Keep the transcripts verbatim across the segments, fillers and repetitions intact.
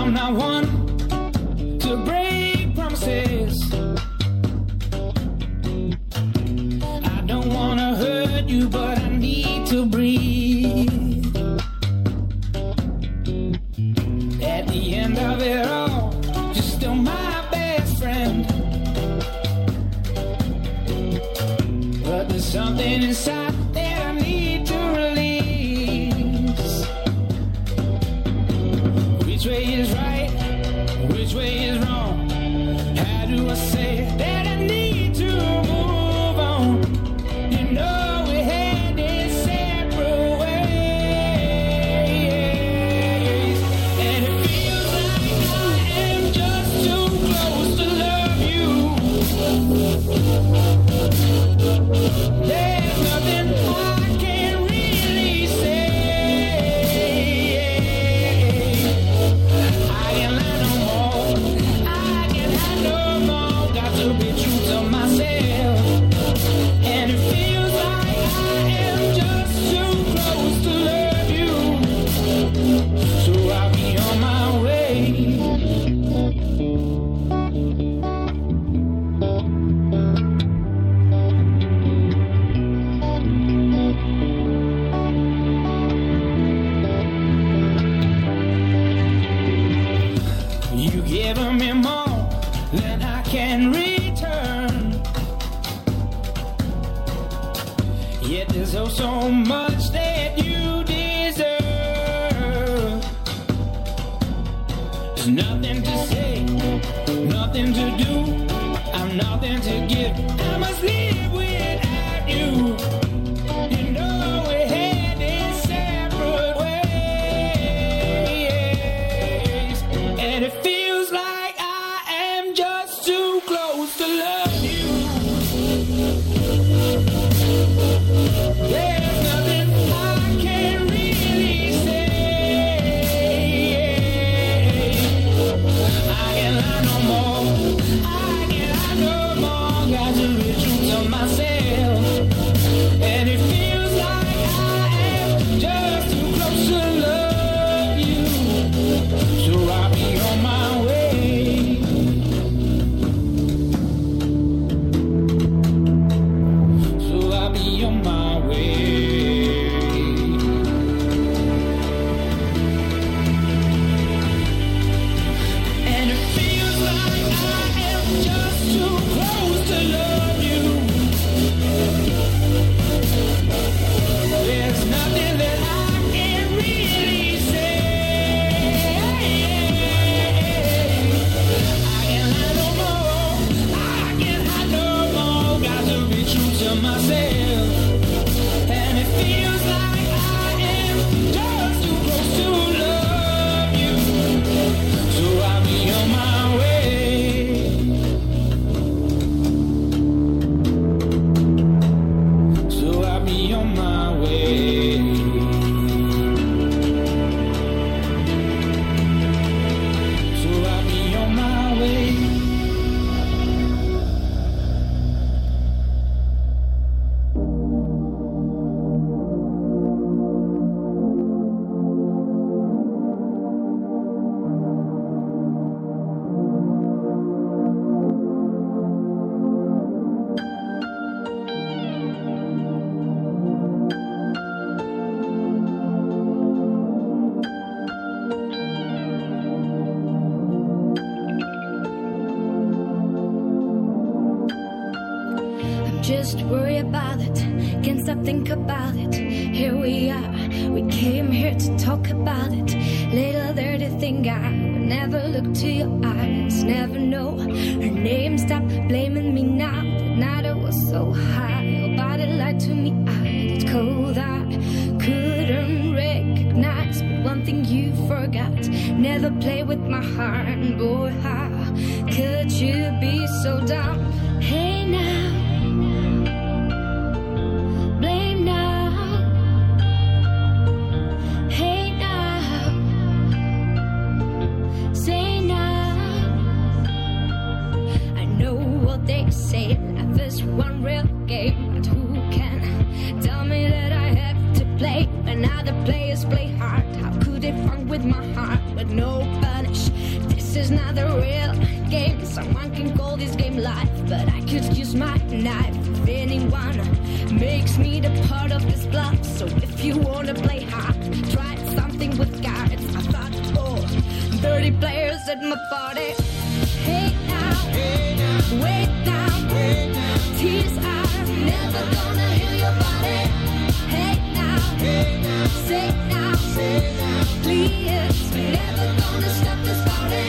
I'm not one to break promises. I don't wanna hurt you, but I need to breathe. At the end of it all, you're still my best friend. But there's something inside that I need to release. Which way is right? Which way is wrong? How do I say that I need to move on? You know we had this separate ways, and it feels like I am just too close to love you. There's nothing I can really say. I can't lie no more. I can't hide no more. Got to be true to myself. And it feels like I am just too close to love you. So I'll be on my way. You giving me more than I can return. Yet there's oh so much that you deserve. There's nothing to say, nothing to do. I'm nothing to give. I must live without you. You know we had this separate ways, and it feels like I am just too close to love you. There's nothing I can really say. I can't lie no more. I can't lie no more. Got to be true to myself. And it feels like I am just too close to love you. So I'll be on my way. So I'll be on my way. And it feels like I am just too close to love you. There's nothing that I can really say. I can't lie no more. I can't hide no more. Got to be true to myself. And it feels like I am just too close to love you. So I'll be on my way. So I'll be on my way. So I'll be on my way. Just worry about it, can't stop think about it. Here we are, we came here to talk about it. Little dirty thing, I would never look to your eyes, never know her name. Stop blaming me now, that night I was so high. Your body lied to me, I did cold, I couldn't recognize. But one thing you forgot, never play with my heart. Boy, how could you be so dumb? Hey now, blame now. Hey now, say now. I know what they say, life is one real game. But who can tell me that I have to play when other players play hard? How could it fun with my heart with no punish? This is not a real game. Someone can call this game life, but I could use my knife. If anyone makes me the part of this bluff, so if you wanna play hard, try something with cards. I thought, oh, dirty players at my party. Hey now, hey now, wait now, wait now. Tears are never gonna heal your body. Hey now, hey now, say now, say now, please. We're never gonna stop this party.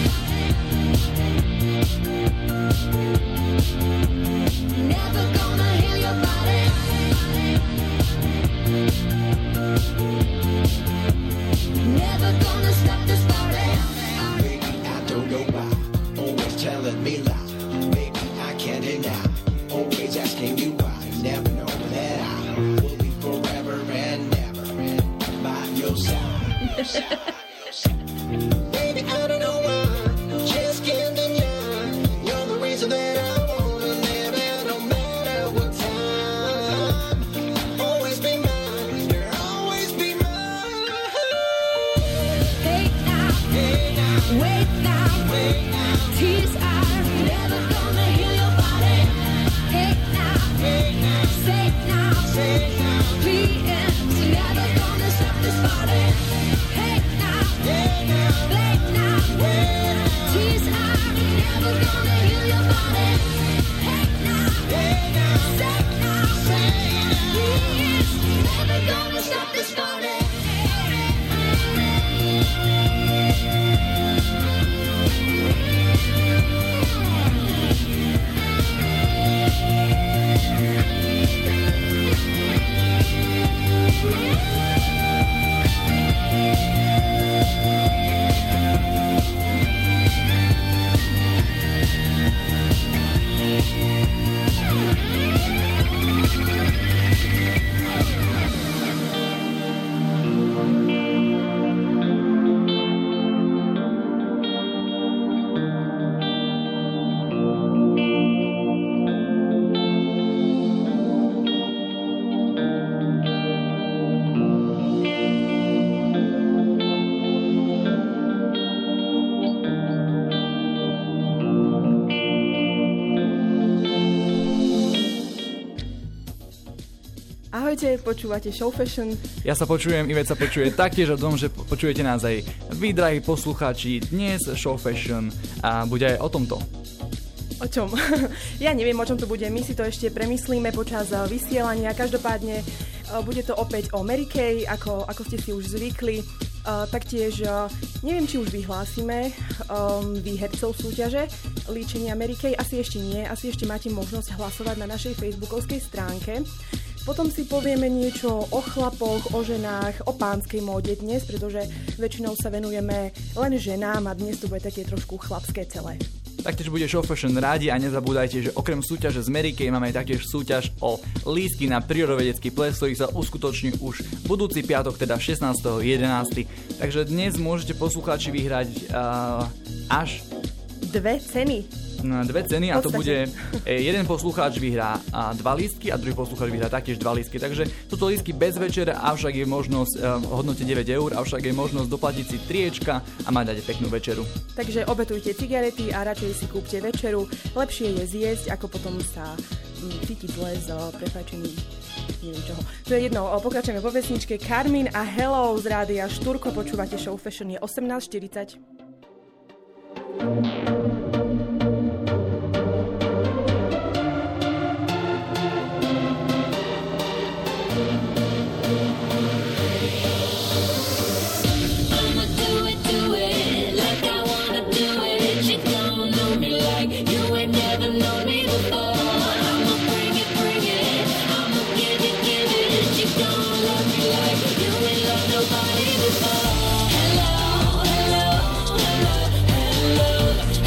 Never gonna heal your body. Never gonna stop this party. Baby, I don't know why. Always telling me lie. Baby, I can't deny. Always asking you why. Never know that I will be forever and ever by your side. Baby, I don't know why. Just can't deny. You're the reason that I wanna live, and no matter what time. Always be mine. You'll always be mine. Hey now, Hey now, wait now, wait now. tears are never gonna heal your body. Hey now, Hey now, say now, say now. please, never gonna stop this party. Hey now, Hey now, wait now, wait now. tears are never gonna heal your body. Hey now, Hey now, say now, say now. please, never gonna stop this party. Ahojte, počúvate Show Fashion. Ja sa počujem, Ivet sa počuje taktiež a dom, že počujete nás aj vy, drahí poslucháči. Dnes Show Fashion a bude aj o tomto. O čom? Ja neviem, o čom to bude. My si to ešte premyslíme počas eh, vysielania. Každopádne eh, bude to opäť o Mary Kay, ako, ako ste si už zvykli. Uh, taktiež uh, neviem, či už vyhlásime um, výhercov súťaže líčenia Mary Kay. Asi ešte nie. Asi ešte máte možnosť hlasovať na našej facebookovskej stránke. Potom si povieme niečo o chlapoch, o ženách, o pánskej móde dnes, pretože väčšinou sa venujeme len ženám a dnes to bude také trošku chlapské celé. Taktiež bude Show Fashion rádi a nezabúdajte, že okrem súťaže z Mary Kay máme taktiež súťaž o lístky na prírodovedecký ples, ktorý sa uskutoční už budúci piatok, teda šestnásteho jedenásteho Takže dnes môžete poslucháči vyhrať uh, až Dve ceny. dve ceny a to V podstate. bude jeden poslucháč vyhrá a dva lístky a druhý poslucháč vyhrá taktiež dva lístky. Takže sú to lístky bez večera, avšak je možnosť v hodnote deväť eur, avšak je možnosť doplatiť si triečka a mať dať peknú večeru. Takže obetujte cigarety a radšej si kúpte večeru. Lepšie je zjesť, ako potom sa mm, cítiť zle z prepáčením neviem čoho. To je jedno, pokračujeme po pesničke Karmin a Hello z rádia Štúrko, počúvate Show Fashion, je osemnásť štyridsať. Hello, hello, hello, hello.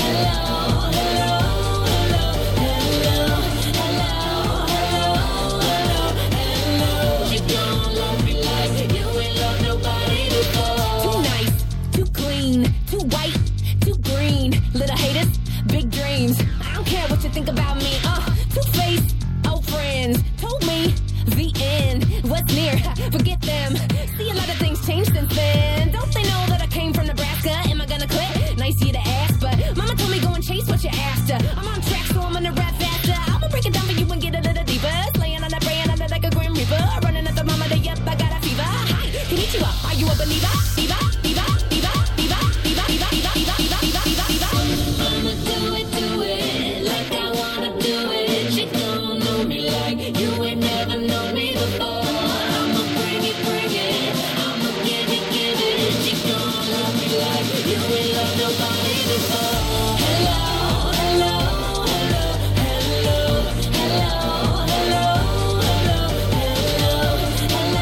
You ain't loved nobody before. Hello, hello, hello, hello, hello, hello, hello, hello,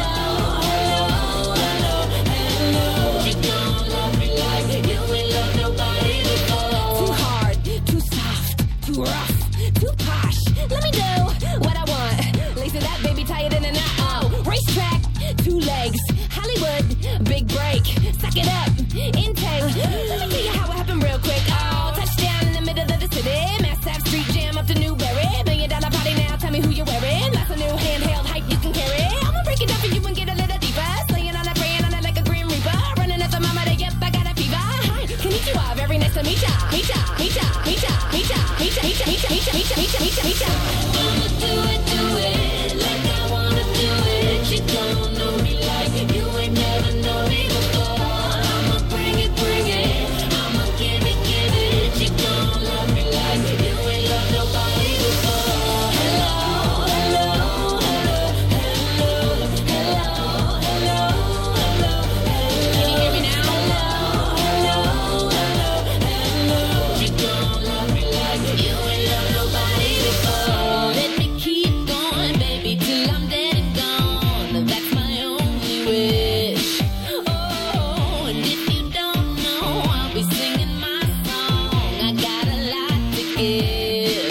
hello, hello, hello. You don't love me like you ain't loved nobody before. Too hard, too soft, too rough, too posh. Let me do what I want. Lazy that baby, tired in and out. Oh, racetrack, two legs, Hollywood, big break. Suck it up, intake. Let me tell you how it happened real quick. Oh, touchdown in the middle of the city. Massive street jam up to Newberry. Million dollar party now, tell me who you're wearing. Lots of new handheld hype you can carry. I'ma break it down for you and get a little deeper. Slaying on it, praying on it like a Grim Reaper. Running at the mama, they yep, I got a fever. Hi, konnichiwa, very nice to meet ya. Meet ya, meet ya, meet ya, meet ya, meet ya, meet ya, meet ya, meet ya, meet ya, meet ya, meet ya, meet ya. I'ma do it, do it, like I wanna do it. You don't know me like you ain't never know me before. I'ma bring it, bring it. I'ma give it, give it. You don't love me like you ain't loved nobody before. Hello, hello, hello, hello, hello, hello, hello. Can you hear me now? Hello, hello, hello, hello. You don't love me like you ain't loved nobody before. Let me keep going, baby, till I'm dead and gone. That's my only wish. Oh, and if you don't know, I'll be singing my song. I got a lot to give.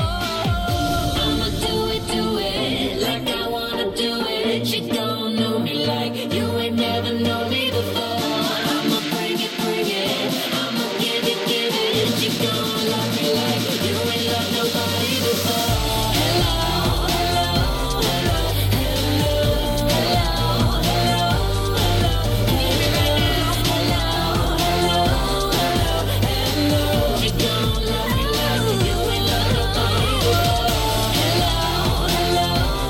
Oh, I'ma do it, do it, like I wanna do it. You don't know me like you ain't never known me before. I'ma bring it, bring it. I'ma give it, give it. You don't love me like you ain't loved nobody before. Hello, hello, hello, hello, hello, hello, hello. Can you hear me right now? Hello, hello, hello, hello. You don't love me like you ain't loved nobody before. Hello, hello,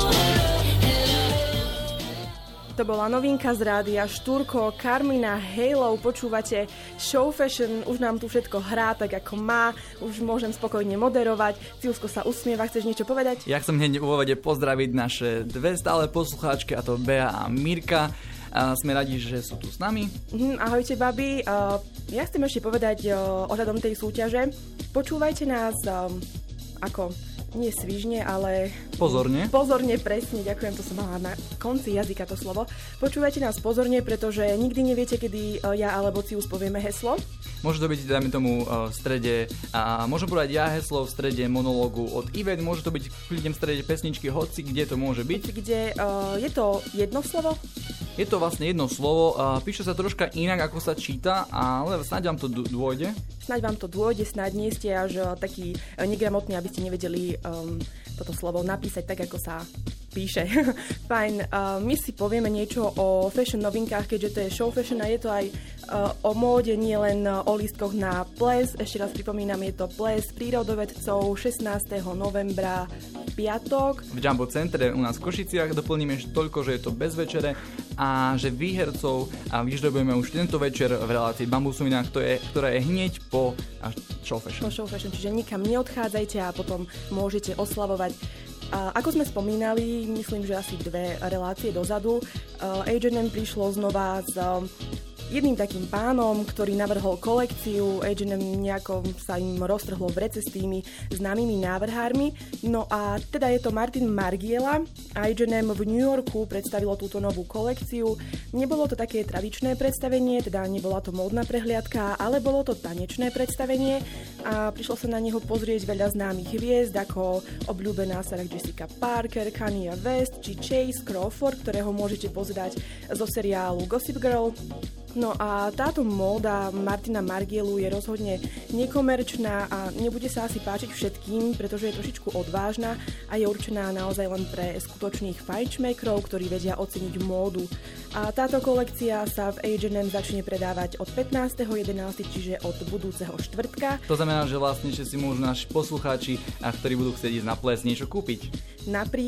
hello. To bola novinka z rádia Štúrko, Karmina, Halo, počúvate Show Fashion, už nám tu všetko hrá tak ako má, už môžem spokojne moderovať. Ciusko sa usmieva, chceš niečo povedať? Ja chcem hneď v úvode pozdraviť naše dve stále poslucháčky, a to Bea a Mirka. A sme radi, že sú tu s nami. Mhm, ahojte, babi. Uh, ja chcem ešte povedať uh, ohľadom tej súťaže. Počúvajte nás um, ako... nie svižne, ale... Pozorne. Pozorne, presne, ďakujem, to som mala na konci jazyka to slovo. Počúvajte nás pozorne, pretože nikdy neviete, kedy ja alebo Cius povieme heslo. Môže to byť, dajme tomu, v strede, a môžem povedať ja heslo v strede monológu od Ivet, môže to byť kľudne v strede pesničky, hoci kde to môže byť. Kde uh, je to jedno slovo? Je to vlastne jedno slovo, uh, píše sa troška inak, ako sa číta, ale snáď vám to dôjde. Snáď vám to dôjde, snáď nie ste až uh, taký uh, negramotný, aby ste nevedeli um, toto slovo napísať tak, ako sa píše. Fajn, uh, my si povieme niečo o fashion novinkách, keďže to je show fashion a je to aj uh, o móde, nie len uh, o lístkoch na ples. Ešte raz pripomínam, je to ples prírodovedcov šestnásteho novembra v piatok. V Jumbo Centre u nás v Košiciach, doplníme toľko, že je to bez večere a že výhercov a vyžrebujeme už tento večer v relácii Bambusovina, ktorá je hneď po show fashion. Po show fashion, čiže nikam neodchádzajte a potom môžete oslavovať. A ako sme spomínali, myslím, že asi dve relácie dozadu, uh, há end em prišlo znova s uh, jedným takým pánom, ktorý navrhol kolekciu. há end em nejako sa im roztrhlo v rece s tými známymi návrhármi. No a teda je to Martin Margiela. há end em v New Yorku predstavilo túto novú kolekciu. Nebolo to také tradičné predstavenie, teda nebola to módna prehliadka, ale bolo to tanečné predstavenie a prišlo sa na neho pozrieť veľa známych hviezd, ako obľúbená Sarah Jessica Parker, Kanye West či Chase Crawford, ktorého môžete pozerať zo seriálu Gossip Girl. No a táto móda Martina Margielu je rozhodne nekomerčná a nebude sa asi páčiť všetkým, pretože je trošičku odvážna a je určená naozaj len pre skutočných fajnšmekrov, ktorí vedia oceniť módu. A táto kolekcia sa v há end em začne predávať od pätnásteho jedenásteho čiže od budúceho štvrtka. To znamená, že vlastne že si môžu naši poslucháči, a ktorí budú chcieť ísť na ples, niečo kúpiť.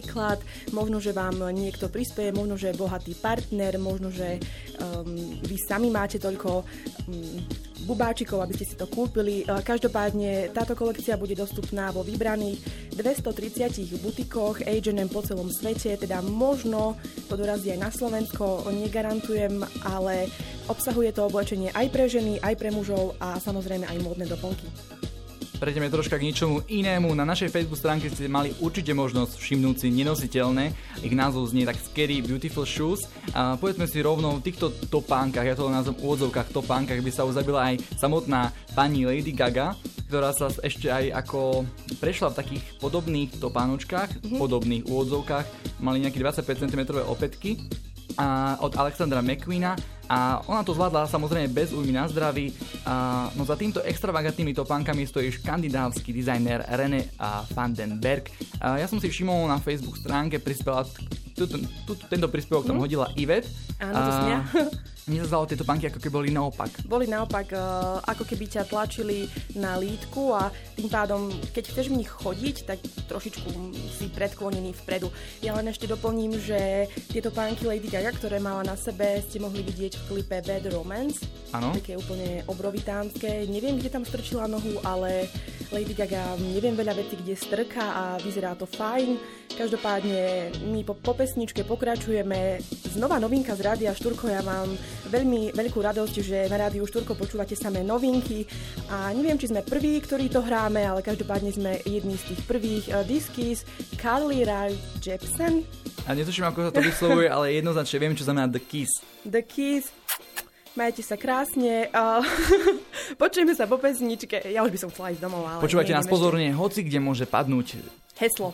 Napríklad, možno, že vám niekto prispieje, možno, že bohatý partner, možno, že um, vy sami máte toľko mm, bubáčikov, aby ste si to kúpili. Každopádne táto kolekcia bude dostupná vo vybraných dvestotridsiatich butikoch há end em po celom svete, teda možno to dorazí aj na Slovensko, negarantujem, ale obsahuje to oblečenie aj pre ženy, aj pre mužov a samozrejme aj módne doplnky. Prejdeme troška k ničomu inému. Na našej Facebook stránke ste mali určite možnosť všimnúť si nenositeľné. Ich názov znie tak Scary Beautiful Shoes. A povedzme si rovno v týchto topánkach, ja to nazvem úvodzovkách topánkach, by sa už zabila aj samotná pani Lady Gaga, ktorá sa ešte aj ako prešla v takých podobných topánočkách, mm-hmm. podobných úvodzovkách. Mali nejaké dvadsaťpäť centimetrov opätky a od Alexandra McQueena a ona to zvládla samozrejme bez újmy na zdraví. A, no za týmto extravagantnými topánkami stojí škandinávsky dizajner René van den Berg. A ja som si všimol na Facebook stránke, prispela tu, tu, tu, tento príspevok tam mm. hodila Ivet. Áno, to som ja. Mne sa zdalo tieto pánky ako keby boli naopak. Boli naopak, uh, ako keby ťa tlačili na lítku a tým pádom, keď chceš v nich chodiť, tak trošičku si predklonený vpredu. Ja len ešte doplním, že tieto pánky Lady Gaga, ktoré mala na sebe, ste mohli vidieť v klipe Bad Romance. Áno. Také úplne obrovitánske. Neviem, kde tam strčila nohu, ale Lady Gaga neviem veľa vecí, kde strká a vyzerá to fajn. Každopádne my po, po pesničke pokračujeme. Znova novinka z Rádia Štúrko. Ja mám veľmi veľkú radosť, že na Rádiu Štúrko počúvate samé novinky a neviem, či sme prví, ktorí to hráme, ale každopádne sme jedni z tých prvých. uh, Diskeys, Carly Rae Jepsen. A netuším, ako sa to vyslovuje, ale jednoznačne viem, čo znamená The Kiss. The Kiss. Majte sa krásne. Uh, počujeme sa po pesničke. Ja už by som chcela ísť domov, ale... Počúvajte nás pozorne, ešte. Hoci kde môže padnúť. Heslo.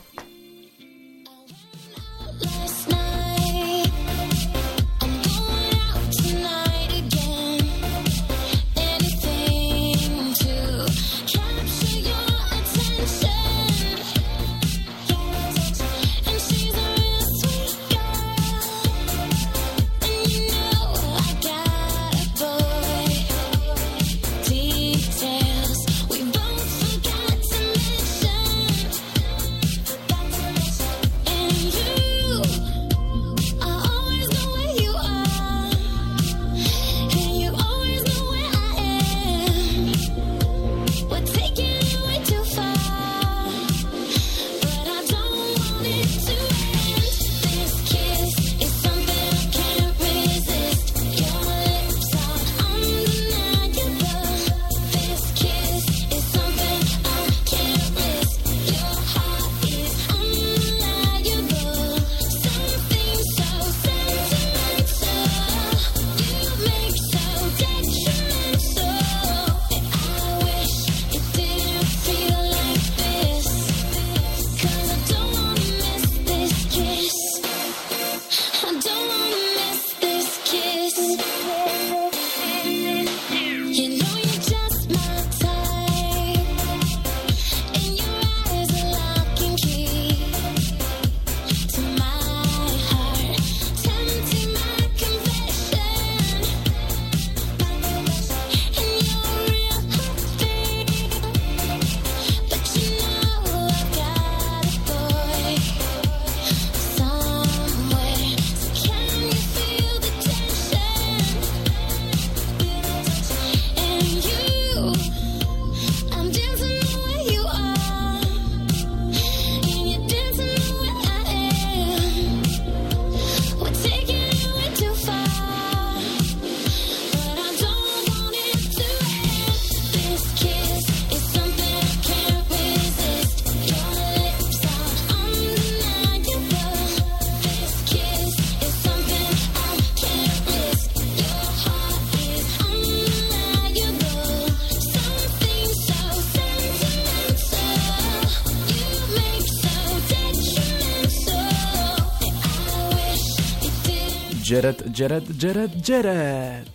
Jared, Jared, Jared, Jared.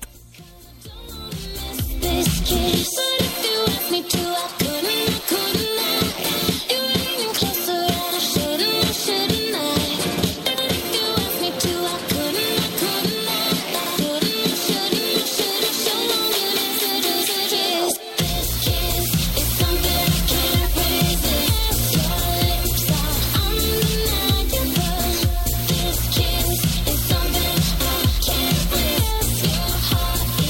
Heart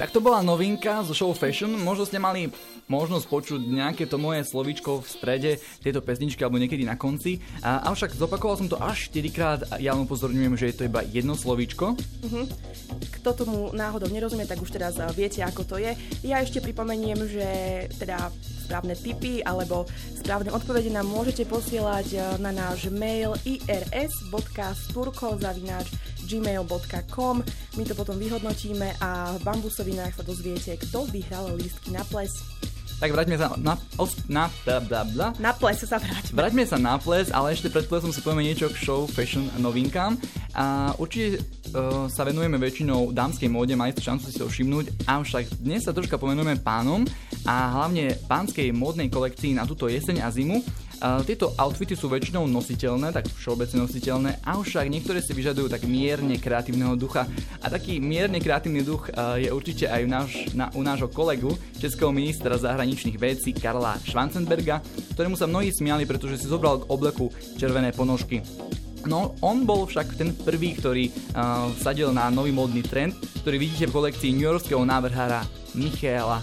Tak to bola novinka zo show Fashion. Možno ste mali možnosť počuť nejaké to moje slovíčko v strede tejto pesničky alebo niekedy na konci. A, avšak zopakoval som to až štyrikrát a ja vám upozorňujem, že je to iba jedno slovíčko. Uh-huh. Kto tomu náhodou nerozumie, tak už teraz viete, ako to je. Ja ešte pripomeniem, že teda správne tipy alebo správne odpovede nám môžete posielať na náš mail i r s bodka sturko zavináč gmail bodka com. My to potom vyhodnotíme a v Bambusovinách sa dozviete, kto vyhral lístky na ples. Tak vráťme sa na, na, bla, bla, bla. na ples sa vráťme. Vráťme sa na ples, ale ešte pred plesom si povieme niečo k show Fashion novinkám. A určite uh, sa venujeme väčšinou dámskej móde, mali ste šancu si to všimnúť, avšak dnes sa troška pomenujeme pánom a hlavne pánskej módnej kolekcii na túto jeseň a zimu. Uh, tieto outfity sú väčšinou nositeľné, tak všeobecne nositeľné, avšak niektoré si vyžadujú tak mierne kreatívneho ducha. A taký mierne kreatívny duch uh, je určite aj u, náš, na, u nášho kolegu, českého ministra zahraničných vecí Karla Schwarzenberga, ktorému sa mnohí smiali, pretože si zobral k obleku červené ponožky. No, on bol však ten prvý, ktorý uh, vsadil na nový módny trend, ktorý vidíte v kolekcii newyorského návrhára Michaela.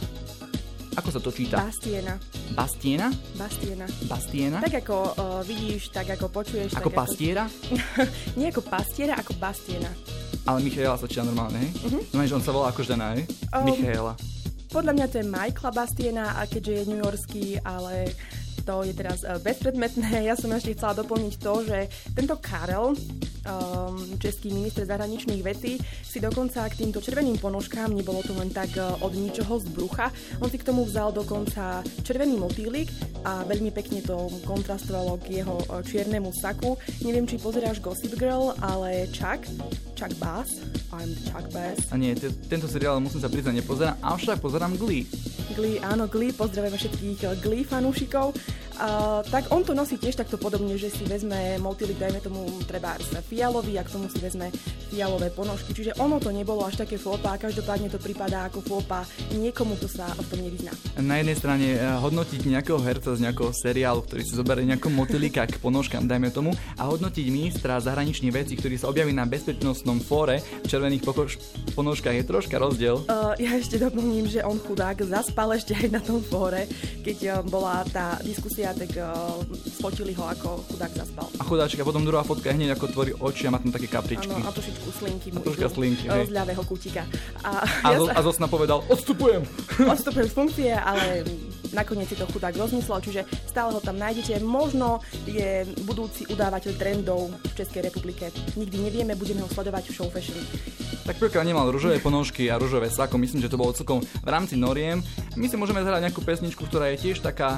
Ako sa to číta? Bastiena. Bastiena? Bastiena. Bastiena? Tak ako uh, vidíš, tak ako počuješ. Ako tak pastiera? Ako... Nie ako pastiera, ako Bastiena. Ale Michaela sa číta normálne, hej? Uh-huh. Znamená, že on sa volá ako žena, hej? Um, Michaela. Podľa mňa to je Michaela Bastiena, a keďže je newyorský, ale to je teraz uh, bezpredmetné. Ja som ešte chcela doplniť to, že tento Karel, um, český minister zahraničných vecí, si dokonca k týmto červeným ponožkám, nebolo to len tak uh, od ničoho z brucha, on si k tomu vzal dokonca červený motýlik a veľmi pekne to kontrastovalo k jeho uh, čiernemu saku. Neviem, či pozeráš Gossip Girl, ale Chuck, Chuck Bass, I'm the Chuck Bass. A nie, t- tento seriál musím sa priznať nepozerám, avšak pozerám Glee. Glee, áno, Glee, pozdravujeme všetkých Glee fanúšikov. Uh, tak on to nosí tiež takto podobne, že si vezme motýlik, dajme tomu trebárs fialový a k tomu si vezme fialové ponožky. Čiže ono to nebolo až také fópa, každopádne to pripadá ako fópa niekomu, kto sa o tom nevyzná. Na jednej strane hodnotiť nejakého herca z nejakého seriálu, ktorý si zoberie nejakého motýlika k ponožkám, dajme tomu, a hodnotiť ministra zahraničných vecí, ktorý sa objaví na bezpečnostnom fóre v červených pokož- ponožkách, je troška rozdiel. Uh, ja ešte doplním, že on chudák zaspal ešte aj na tom fóre, keď uh, bola tá diskusia, tak uh, spotili ho, ako chudák zaspal. A chudáčka, potom druhá fotka hneď ako tvorí oči a má tam také kapričky. Áno, a trošičku slinky mu idú z ľavého kútika. A, a, ja zo, sa... a zo sna povedal, odstupujem! Odstupujem z funkcie, ale nakoniec si to chudák rozmyslel, čiže stále ho tam nájdete. Možno je budúci udávateľ trendov v Českej republike. Nikdy nevieme, budeme ho sledovať v show Fashion. Tak pokiaľ nemal ružové ponožky a ružové sako, myslím, že to bolo celkom v rámci noriem. My si môžeme zahrať nejakú pesničku, ktorá je tiež taká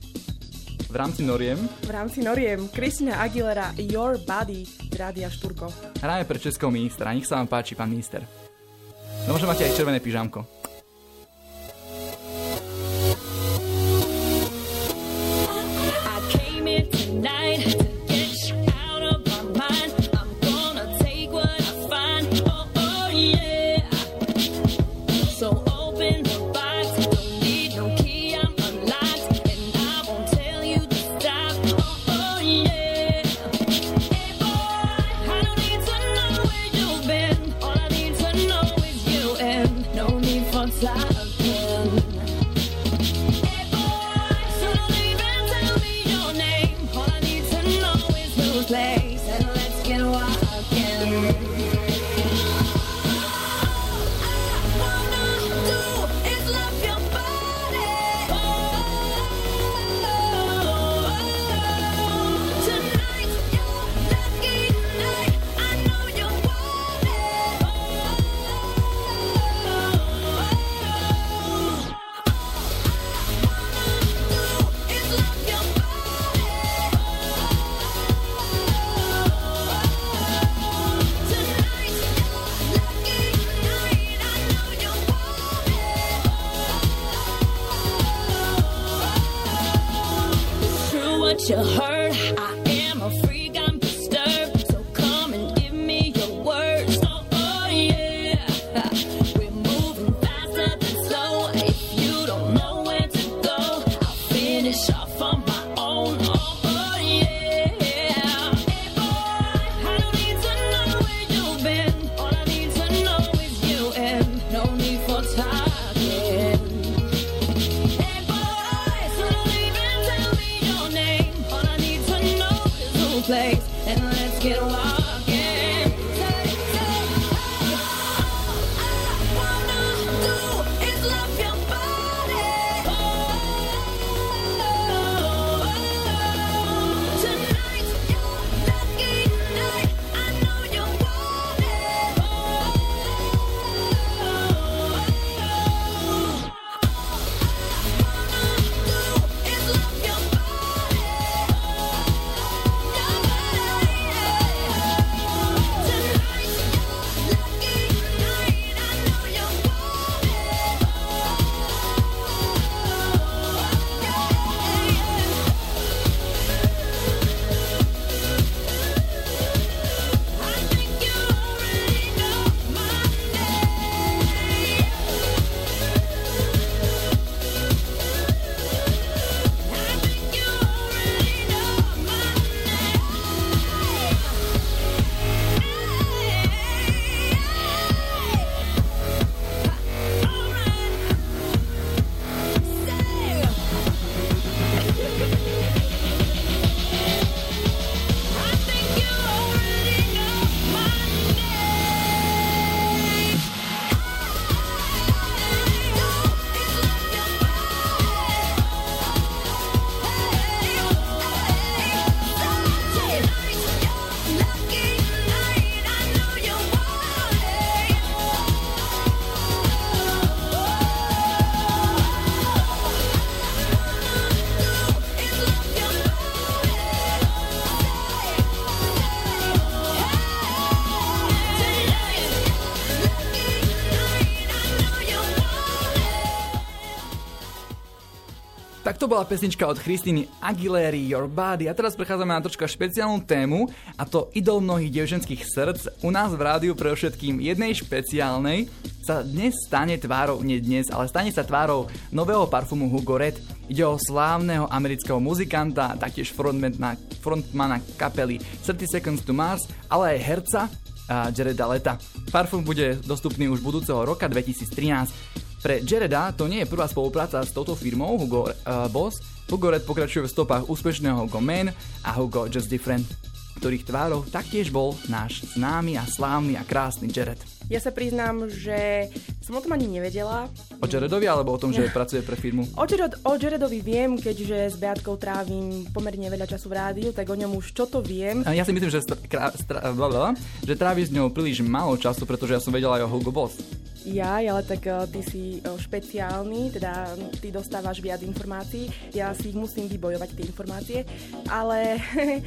v rámci noriem. V rámci noriem. Christina Aguilera, Your Body, Rádia Štúrko. Hráme pre českého ministra. Nech sa vám páči, pán minister. No možno máte aj červené pyžamko. I came here tonight. You heard, I am a freak, I'm disturbed, so come and give me your words. Oh, oh yeah, we're moving faster than slow. If you don't know where to go, I'll finish off on my own. Oh, oh yeah. Hey boy, I don't need to know where you've been. All I need to know is you, and no need for time. Tak to bola pesnička od Christiny Aguilery Your Body a teraz prechádzame na troška špeciálnu tému a to idol mnohých dievčenských srdc. U nás v rádiu pre všetkým jednej špeciálnej sa dnes stane tvárou, nie dnes, ale stane sa tvárou nového parfumu Hugo Red. Ide o slávneho amerického muzikanta, taktiež frontmana, frontmana kapely thirty Seconds to Mars, ale aj herca a Jareda Leta. Parfum bude dostupný už budúceho roka dvetisíctrinásť. Pre Jareda to nie je prvá spolupráca s touto firmou Hugo uh, Boss. Hugo Red pokračuje v stopách úspešného Hugo Man a Hugo Just Different, ktorých tvárov taktiež bol náš známy a slávny a krásny Jared. Ja sa priznám, že som o tom ani nevedela. O Jaredovi alebo o tom, že pracuje pre firmu? O, Jared, o Jaredovi viem, keďže s Beatkou trávim pomerne veľa času v rádiu, tak o ňom už čo to viem. Ja si myslím, že, stra, stra, blablabla, že trávi s ňou príliš málo času, pretože ja som vedela aj o Hugo Boss. Ja, ale tak uh, ty si uh, špeciálny, teda ty dostávaš viac informácií, ja si ich musím vybojovať, tie informácie, ale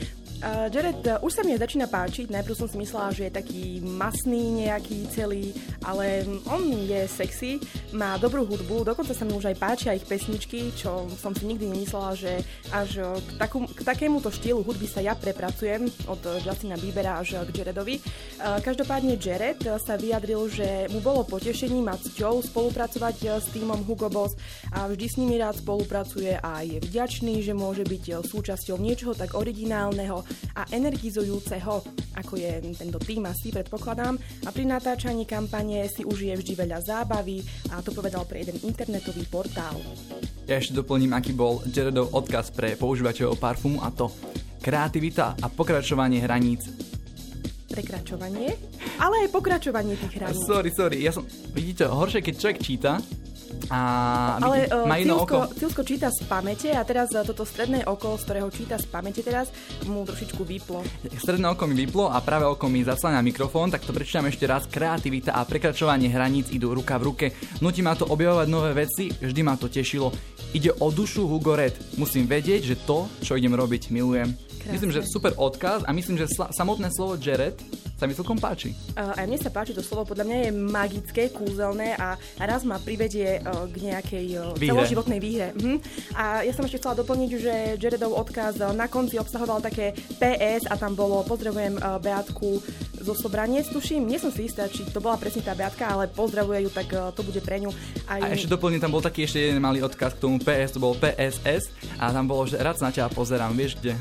uh, Jared uh, už sa mi začína páčiť, najprv som si myslela, že je taký masný nejaký celý, ale on je sexy, má dobrú hudbu, dokonca sa mi už aj páčia ich pesničky, čo som si nikdy nemyslela, že až uh, k, takú, k takémuto štýlu hudby sa ja prepracujem, od uh, Justina Biebera až uh, k Jaredovi. Uh, každopádne Jared uh, sa vyjadril, že mu bolo po tešením a cťou spolupracovať s týmom Hugo Boss a vždy s nimi rád spolupracuje a je vďačný, že môže byť súčasťou niečoho tak originálneho a energizujúceho, ako je tento tým asi, predpokladám. A pri natáčaní kampane si užije vždy veľa zábavy a to povedal pre jeden internetový portál. Ja ešte doplním, aký bol Jaredov odkaz pre používateľov parfumu, a to kreativita a pokračovanie hraníc. Prekračovanie, ale aj pokračovanie tých hraníc. Sorry, sorry, ja som, vidíte, horšie, keď človek číta a ale vidí, má jedno oko. Cilsko číta z pamäte a teraz toto stredné oko, z ktorého číta z pamäte teraz, mu trošičku vyplo. Stredné oko mi vyplo a práve oko mi zasláňa mikrofón, tak to prečítam ešte raz. Kreativita a prekračovanie hraníc idú ruka v ruke. Nutí ma to objavovať nové veci, vždy ma to tešilo. Ide o dušu Hugo Red. Musím vedieť, že to, čo idem robiť, milujem. Krásne. Myslím, že super odkaz a myslím, že sla- samotné slovo Jared sa mi celkom páči. Uh, aj mne sa páči to slovo, podľa mňa je magické, kúzelné a raz ma privedie uh, k nejakej uh, celoživotnej výhre. Uh-huh. A ja som ešte chcela doplniť, že Jaredov odkaz uh, na konci obsahoval také pé es a tam bolo pozdravujem uh, Beatku zo Sobraniec, tuším. Nie som si istá, či to bola presne tá Beatka, ale pozdravuje ju, tak uh, to bude pre ňu. Aj... A ešte doplním, tam bol taký ešte jeden malý odkaz k tomu pé es, to bol pé es es a tam bolo, že rád sa na teba pozerám, vieš kde?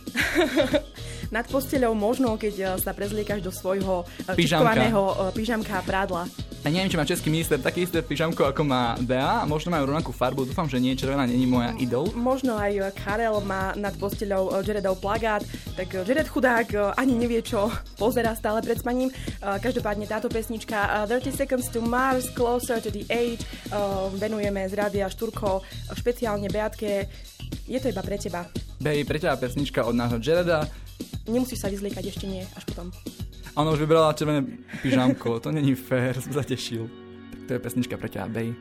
Nad posteľou možno, keď sa prezliekaš do svojho čičkovaného pyžamka a prádla. A neviem, či má český minister také isté pyžamko, ako má Bea, a možno majú rovnakú farbu, dúfam, že nie, červená není moja idol. Možno aj Karel má nad posteľou Jaredov plagát, tak Jared chudák ani nevie, čo pozerá stále pred spaním. Každopádne táto pesnička thirty Seconds to Mars, Closer to the Age, venujeme z Rádia Štúrko špeciálne Beatke. Je to iba pre teba. Bej, pre teba pesnička od nášho Jareda. Nemusíš sa vyzliekať, ešte nie, až potom. A ona už vybrala červené pyžamko, to není fér, som sa tešil. Tak to je pesnička pre teba, Bej.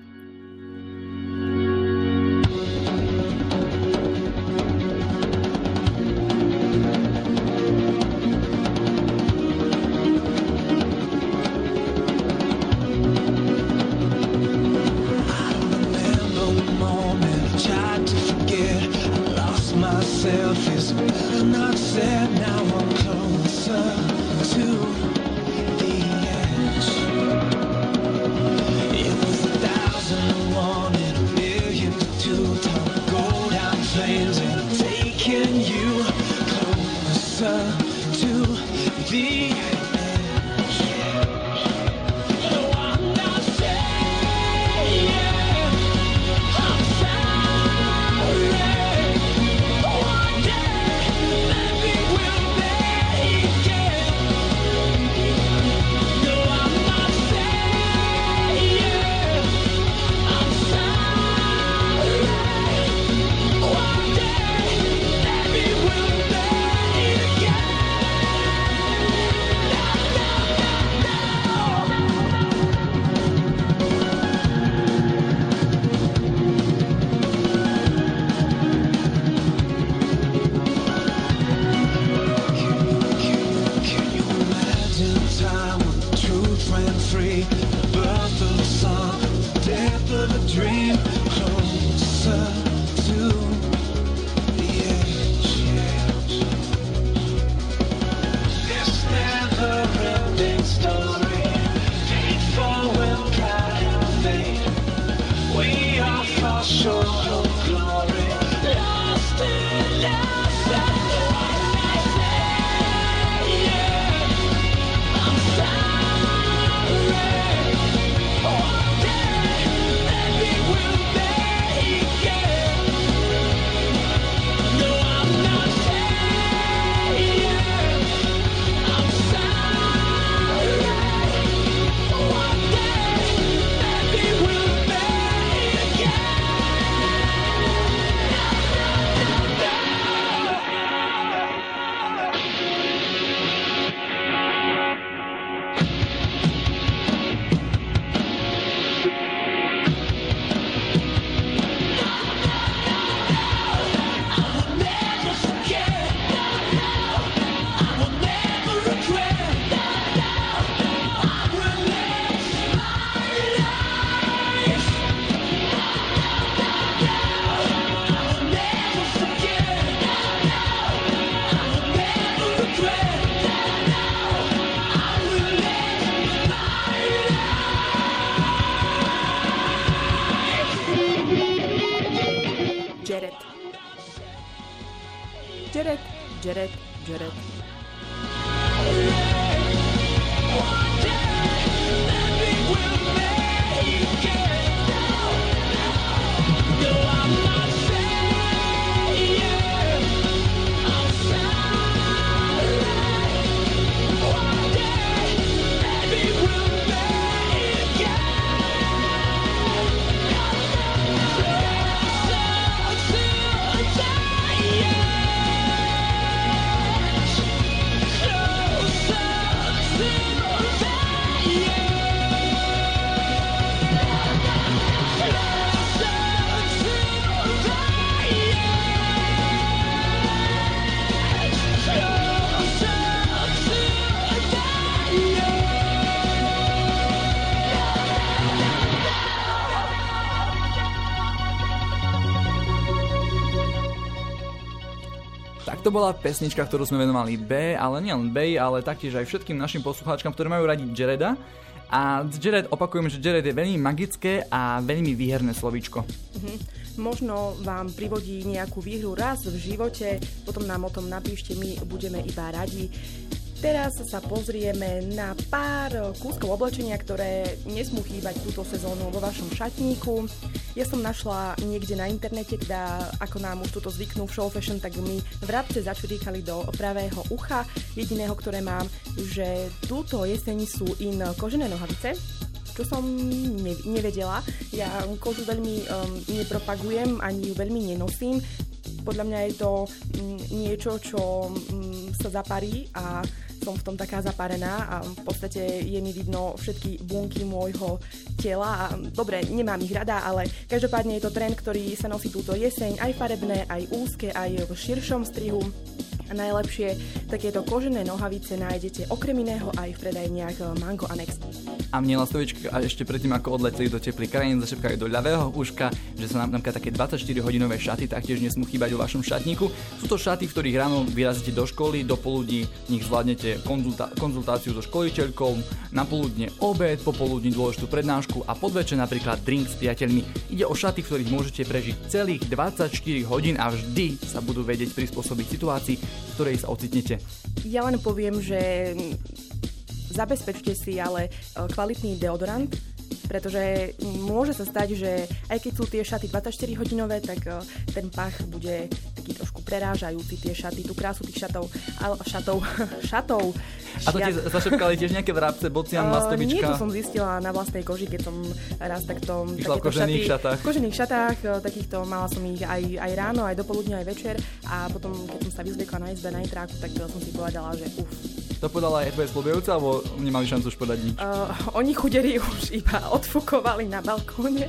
It's better not said, now I'm closer to the edge. It was a thousand Jared, Jared. To bola pesnička, ktorú sme venovali B, ale nielen B, ale taktiež aj všetkým našim poslucháčkam, ktorí majú radi Jareda. A Jared, opakujem, že Jared je veľmi magické a veľmi výherné slovíčko. Mhm. Možno vám privodí nejakú výhru raz v živote, potom nám o tom napíšte, my budeme iba radi. Teraz sa pozrieme na pár kúskov oblečenia, ktoré nesmú chýbať túto sezónu vo vašom šatníku. Ja som našla niekde na internete, teda ako nám už túto zvyknú v Show Fashion, tak mi vrabce začuríkali do pravého ucha. Jediného, ktoré mám, že túto jeseň sú in kožené nohavice, čo som nevedela. Ja kožu veľmi um, nepropagujem, ani ju veľmi nenosím. Podľa mňa je to um, niečo, čo um, sa zaparí a som v tom taká zaparená a v podstate je mi vidno všetky bunky môjho tela a dobre, nemám ich rada, ale každopádne je to trend, ktorý sa nosí túto jeseň, aj farebné, aj úzke, aj v širšom strihu. A najlepšie takéto kožené nohavice nájdete okrem iného aj v predajniach Mango Annex. A mne lastovičky a ešte predtým ako odleteli do teplých krajín zašepkajú do ľavého uška, že sa nám také dvadsaťštyri hodinové šaty taktiež nesmú chýbať vo vašom šatníku. Sú to šaty, v ktorých ráno vyrazíte do školy, do poludní v nich zvládnete konzulta- konzultáciu so školiteľkou, na poludne obed, popoludní dôležitú prednášku a podvečer napríklad drink s priateľmi. Ide o šaty, v ktorých môžete prežiť celých dvadsaťštyri hodín a vždy sa budú vedieť prispôsobiť situácii, v ktorej sa ocitnete. Ja len poviem, že zabezpečte si ale kvalitný deodorant, pretože môže sa stať, že aj keď sú tie šaty dvadsaťštyri hodinové, tak ten pach bude taký trošku prerážajúci, tie šaty, tú krásu tých šatov, ale šatov, šatov. A to tie zašepkali tiež nejaké vrabce, bocian, lastovička? Uh, nie, to som zistila na vlastnej koži, keď som raz takto... Išla v kožených šaty, šatách. V kožených šatách, takýchto mala som ich aj, aj ráno, aj dopoludne, aj večer a potom, keď som sa vyzliekla na izbe, na intráku, tak som si povedala, že uf. To podala aj tvoje spolubujúce, alebo nemali šancu už podať nič? Uh, oni chuderi už iba odfukovali na balkóne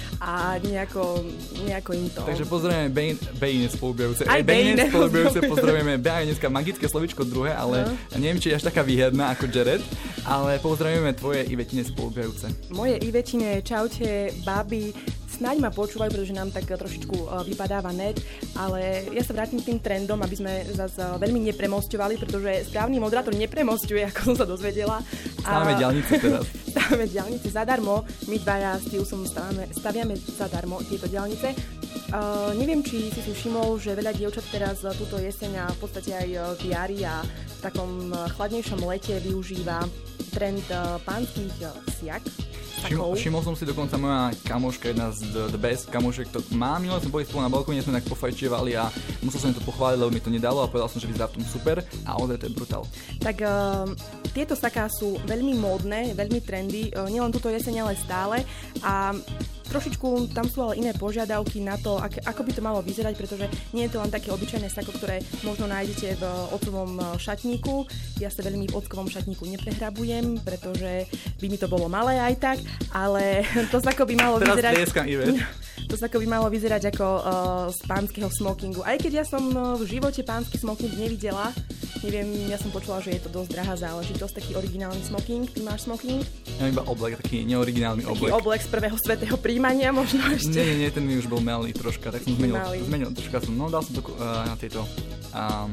a nejako, nejako im to... Takže pozdravujeme Bejne spolubujúce. Aj Bejne spolubujúce, pozdravujeme. Bejne je dneska magické slovičko druhé, ale no. Neviem, či je až taká výherná ako Jared, ale pozdravujeme tvoje Ivetine spolubujúce. Moje Ivetine, čaute, babi. Snáď ma počúvajú, pretože nám tak trošičku vypadáva net, ale ja sa vrátim k tým trendom, aby sme zase veľmi nepremosťovali, pretože správny moderátor nepremosťuje, ako som sa dozvedela. Stávame diaľnice teraz. Stávame diaľnice zadarmo, my dvaja s Tiusom staviame zadarmo tieto diaľnice. Uh, neviem, či si si všimol, že veľa dievčat teraz túto jeseň a v podstate aj v jari a v takom chladnejšom lete využíva trend uh, pánskych siak. Všimol, všimol som si dokonca moja kamoška, jedna z the, the best kamošek, to má, minule sme boli spolu na balkóne, sme tak pofajčievali a musel som to pochváliť, lebo mi to nedalo a povedal som, že vyzerá v tom super a ozaj to je brutál. Tak uh, tieto saká sú veľmi módne, veľmi trendy, uh, nielen túto jeseň, ale stále a trošičku tam sú ale iné požiadavky na to, ak, ako by to malo vyzerať, pretože nie je to len také obyčajné sako, ktoré možno nájdete v ockovom šatníku. Ja sa veľmi v ockovom šatníku neprehrabujem, pretože by mi to bolo malé aj tak, ale to sako by malo Teraz vyzerať... Teraz To sako by malo vyzerať ako uh, z pánskeho smokingu. Aj keď ja som uh, v živote pánsky smoking nevidela, neviem, ja som počula, že je to dosť drahá záležitosť, taký originálny smoking. Ty máš smoking? Ja mám iba oblek, taký neoriginálny oblek. Taký oblek z prvého svätého príjmania možno ešte. Nie, nie, nie, ten mi už bol malý troška, tak som zmenil, zmenil troška som, no dal som to uh, na tieto... Um,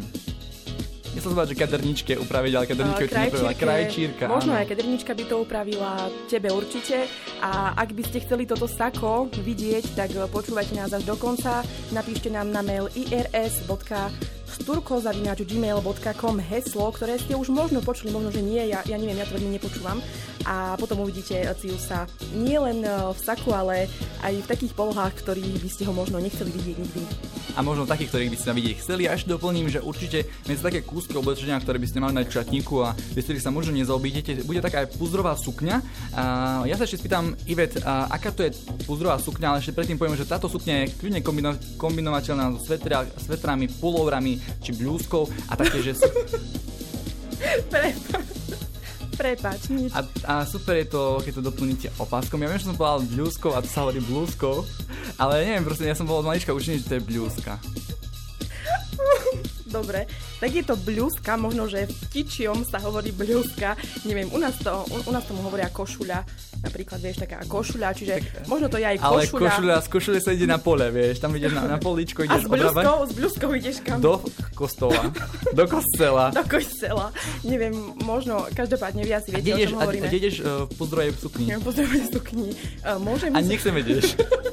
ja som zvedal, že kaderničke upraviť, ale kadernička uh, ti nepravila. Krajčírka, možno áno. Aj kadernička by to upravila, tebe určite. A ak by ste chceli toto sako vidieť, tak počúvajte nás až do konca. Napíšte nám na mail irs bodka sturko zavináč gmail bodka com heslo, ktoré ste už možno počuli, možno, že nie, ja, ja neviem, ja to veľmi nepočúvam. A potom uvidíte Ciusa nie len v saku, ale aj v takých polohách, ktorých by ste ho možno nechceli vidieť nikdy. A možno takých, ktorých by ste vidieť chceli. A ešte doplním, že určite medzi také kúsky oblečenia, ktoré by ste mali na čatníku a bez ktorých sa možno nezaobídete, bude taká aj puzdrová sukňa. A ja sa ešte spýtam, Ivet, a aká to je puzdrová sukňa, ale ešte predtým poviem, že táto sukňa je kľudne kombino- kombinovateľná so svetra, svetrami, pulloverami či blúzkou a také, že sú... Prepáč, nič. A, a super je to, keď to doplníte opaskom. Ja viem, že som povedal blúzkou a to sa hovorí blúzkou, ale neviem, proste ja som bol od malička učený, že to je blúzka. Dobre, tak je to blúzka, možno, že v Tičiom sa hovorí blúzka, neviem, u nás, to, u, u nás tomu hovoria košuľa, napríklad, vieš, taká košuľa, čiže tak, možno to je aj košuľa. Ale košuľa, z košuľa sa ide na pole, vieš, tam ideš na, na políčko, ideš odrabať. A s blúzkou, s blúzkou ideš kam? Do kostola, do kostela. Do kostela, neviem, možno, každopádne vy asi viete, o čom hovoríme. A kde ideš uh, v pozdrovej sukni? Ja, v pozdrovej sukni. Uh, môžem... A nechcem vedieť.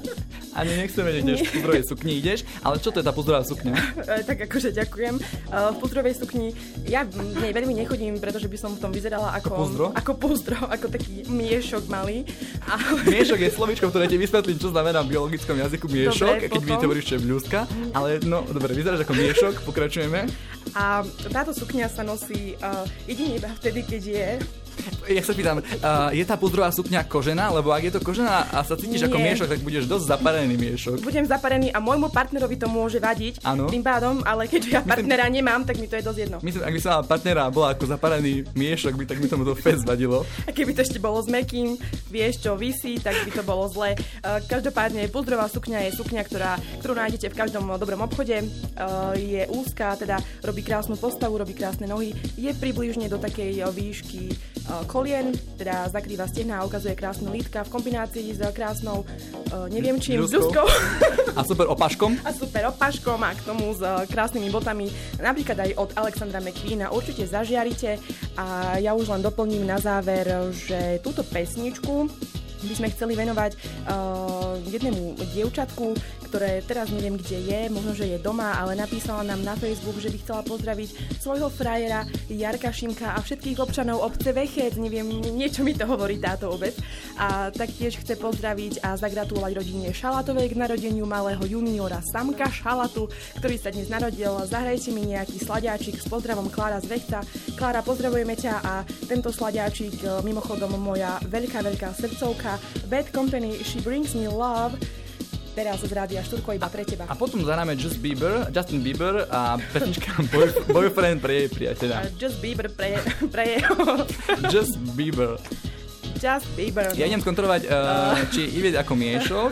Ani nechcem vedieť, ideš v pozdrovej sukni ideš, ale čo to je tá pozdrová sukňa? Tak akože ďakujem. Uh, v pozdrovej sukni, ja nej, veľmi nechodím, pretože by som v tom vyzerala ako... Ako pozdro? Ako pozdro, ako taký miešok malý. A... Miešok je slovíčko, ktoré ti vysvetlím, čo znamená v biologickom jazyku miešok, dobre, keď potom... mi to hovoríš, čo je bľúzka. Ale no, dobre, vyzeráš ako miešok, pokračujeme. A táto sukňa sa nosí uh, jedine iba vtedy, keď je... Ja sa pýtam, uh, je tá puzdrová sukňa kožená? Lebo ak je to kožená a sa cítiš Nie. ako miešok, tak budeš dosť zaparený miešok. Budem zaparený a môjmu partnerovi to môže vadiť. Áno. Tým pádom, ale keďže ja partnera myslím, nemám, tak mi to je dosť jedno. Myslím, ak by som mala partnera a bola ako zaparený miešok, by, tak by to mu to fest vadilo. A keby to ešte bolo s mäkkým, vieš čo visí, tak by to bolo zle. Uh, každopádne puzdrová sukňa je sukňa, ktorá, ktorú nájdete v každom dobrom obchode. Uh, je úzka, teda robí krásnu postavu, robí krásne nohy. Je približne do takej výšky uh, kolien, teda zakrýva stehná a ukazuje krásne lítka v kombinácii s krásnou, uh, neviem čím, blúzkou. A super opaškom. A super opaškom a k tomu s uh, krásnymi botami, napríklad aj od Alexandra McQueena. Určite zažiarite a ja už len doplním na záver, že túto pesničku by sme chceli venovať uh, jednému dievčatku, ktoré teraz neviem, kde je, možno, že je doma, ale napísala nám na Facebook, že by chcela pozdraviť svojho frajera Jarka Šimka a všetkých občanov obce Vechec, neviem, niečo mi to hovorí táto obec. A taktiež chce pozdraviť a zagratulovať rodine Šalatovej k narodeniu malého juniora Samka Šalatu, ktorý sa dnes narodil. Zahrajte mi nejaký sladiačik s pozdravom Klára z Vechca. Klára, pozdravujeme ťa a tento sladiačik, mimochodom moja veľká, veľká srdcovka Bad Company, She Brings Me Love. Teraz z rádia Štúrko iba pre teba. A potom zahráme Just Bieber, Justin Bieber a pesnička boy, Boyfriend pre jej priateľa. A Just Bieber pre, pre jeho. Just Bieber. Just Bieber. Ja idem skontrolovať, uh, či ide ako miešok.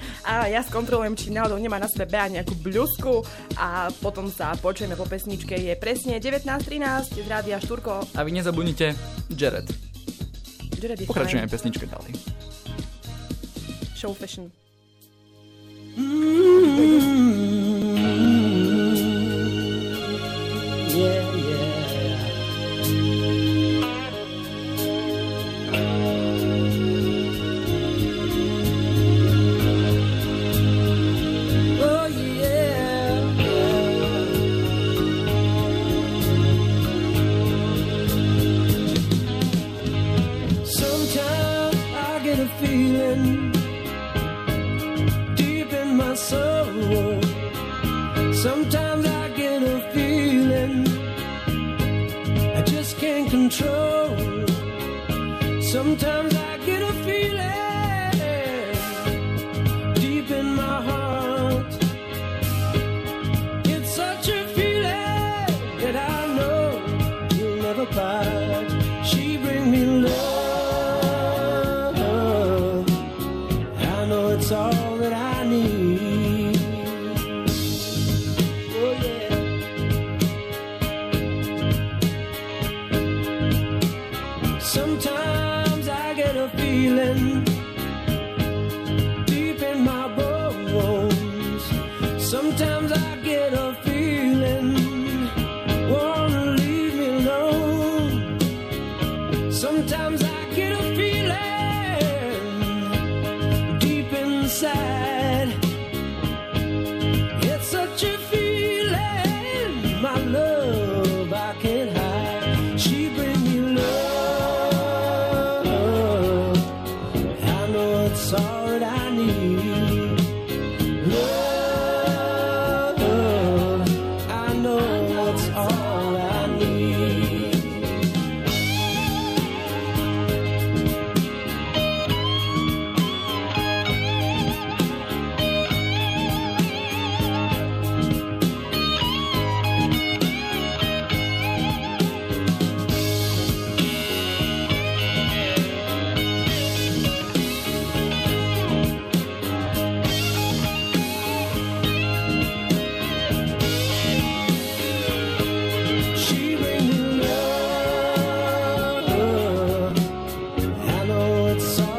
A ja skontrolujem, či náhodou nemá na sebe Bea nejakú bľusku a potom sa počujeme po pesničke. Je presne devätnásť trinásť z rádia Štúrko. A vy nezabudnite Jared. Jared je Pokračujeme pesničke ďalej. Show fashion. Mm-hmm. Yeah, yeah. Oh yeah. Sometimes I get a feeling soul. Sometimes I get a feeling I just can't control. Sometimes I get a feeling deep in my heart. It's such a feeling that I know you'll never part. She bring me love. I know it's all that I need. Sometimes I get a feeling deep in my bones. Sometimes I get a feeling wanna leave me alone. Sometimes I get a feeling deep inside. It's such a feeling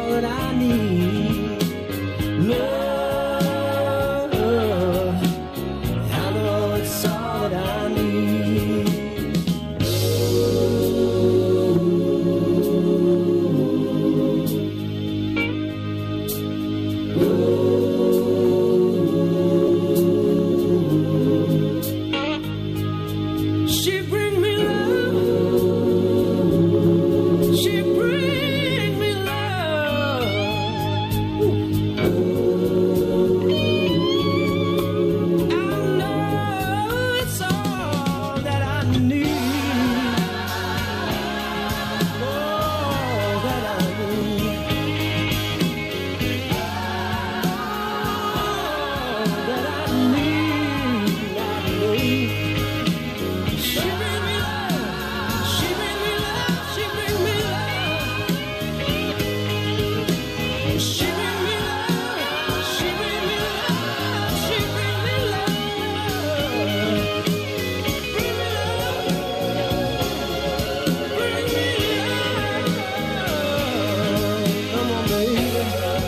all that I need. Love, I know it's all that I need. She bring me love. She bring me love. I know it's all that I need. All that I need. All that I need. I need. She bring me love. She bring me love. She bring me love. She bring me love. She bring me love. She bring me love. Bring me love. Bring me love. Come on, baby.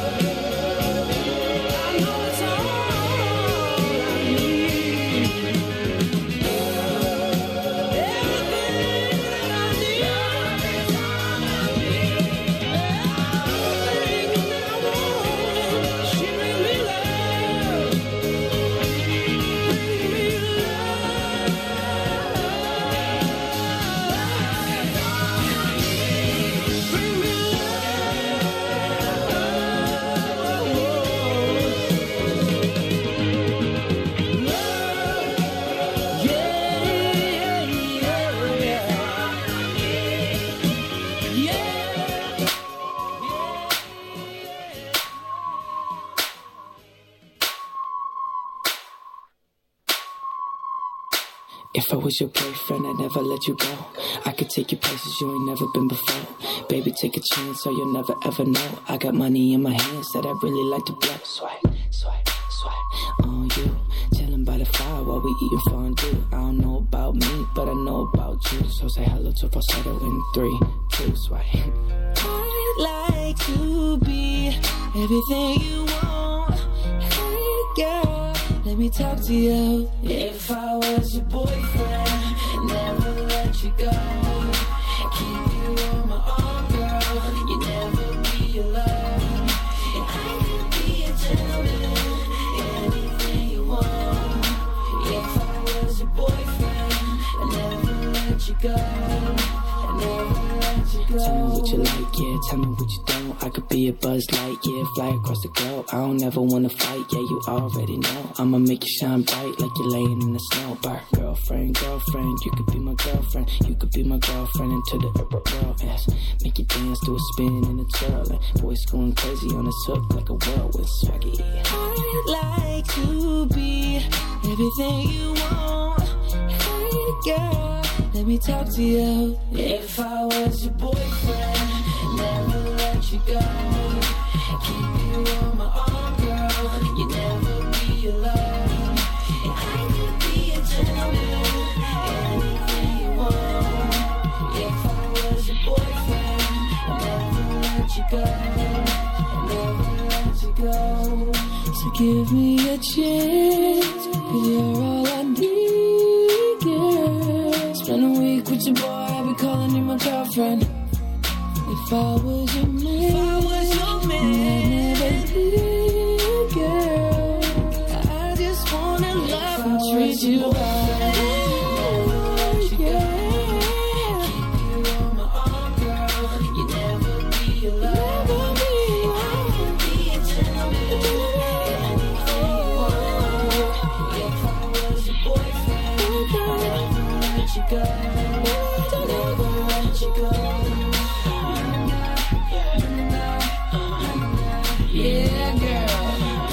I know it's all I need. If I was your boyfriend, I'd never let you go. I could take you places you ain't never been before. Baby, take a chance so you'll never ever know. I got money in my hands that I really like to blow. Swipe, swipe, swipe on you. Chilling by the fire while we eating fondue. I don't know about me, but I know about you. So say hello to falsetto in three, two, swipe. I'd like to be everything you want. Hey, girl, let me talk to you. If I was your boyfriend, never let you go. Keep you on my arm, girl. You never be alone. And I could be a gentleman, anything you want. If I was your boyfriend, I never let you go. I never let you go. Tell me what you like, yeah. Tell me what you don't. I could be a Buzz Light, yeah. Fly across the globe. I don't ever wanna fight, yeah. You already know. I'ma make you shine bright like you're laying in the snow. Bar. Girlfriend, girlfriend, you could be my girlfriend. You could be my girlfriend into the upper world. Yes. Make you dance to a spin and a twirl. And voice going crazy on this hook like a whirlwind swaggy. I'd like to be everything you want. Hey, girl, let me talk to you. If I was your boyfriend, never let you go. Keep you on my arm, girl. You never be alone. And I could be a gentleman, anything you want. If I was your boyfriend, I never let you go. I never let you go. So give me a chance, 'cause you're all I need, girl. Spend a week with your boy, I'll be calling you my girlfriend. If I was your man, if I was your man, I'd never leave, girl. I just wanna love and treat you right. Keep you on my arm, girl. You never be alone. I can be a gentleman, anything you want. If I was your boyfriend, I'd never let you go. Never let you go. Yeah, girl.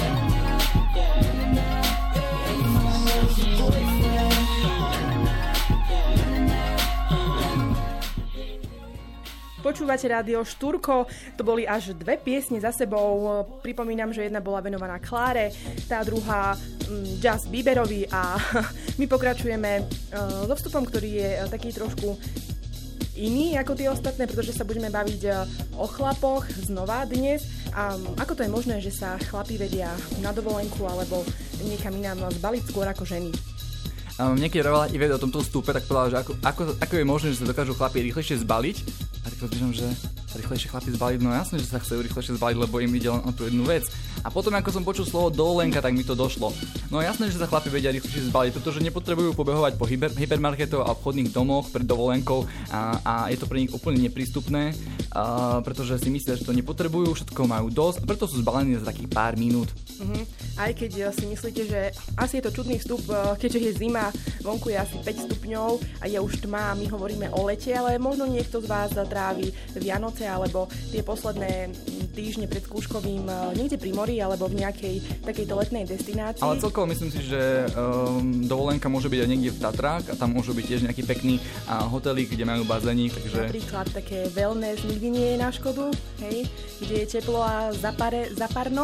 Počúvate rádio Štúrko, to boli až dve piesne za sebou. Pripomínam, že jedna bola venovaná Kláre, tá druhá um, Just Bieberovi a my pokračujeme uh, so vstupom, ktorý je uh, taký trošku iný ako tie ostatné, pretože sa budeme baviť o chlapoch znova dnes. A ako to je možné, že sa chlapi vedia na dovolenku alebo niekam inám zbaliť skôr ako ženy? Um, niekedy rovala Iveta o tomto vstupe, tak povedala, že ako, ako, ako je možné, že sa dokážu chlapi rýchlejšie zbaliť. A tak rozmýšľam, že rýchlejšie chlapi zbaliť, no jasné, že sa chcú rýchlejšie zbaliť, lebo im ide len o tú jednu vec. A potom, ako som počul slovo dovolenka, tak mi to došlo. No jasné, že sa chlapi vedia rýchlejšie zbaliť, pretože nepotrebujú pobehovať po hyper, hypermarketoch a obchodných domoch pred dovolenkou a, a je to pre nich úplne neprístupné, a, pretože si myslia, že to nepotrebujú, všetko majú dosť a preto sú zbalení za takých pár minút. Uh-huh. Aj keď si myslíte, že asi je to čudný vstup, keďže je zima, vonku je asi päť stupňov a je už tma a my hovoríme o lete, ale možno niekto z vás trávi Vianoce alebo tie posledné týždne pred skúškovým niekde pri mori alebo v nejakej takejto letnej destinácii. Ale celkovo myslím si, že um, dovolenka môže byť aj niekde v Tatrách a tam môžu byť tiež nejaký pekný uh, hotelík, kde majú bazénik, takže... Napríklad také wellness nikdy nie je na škodu, hej, kde je teplo a zapare, zaparno.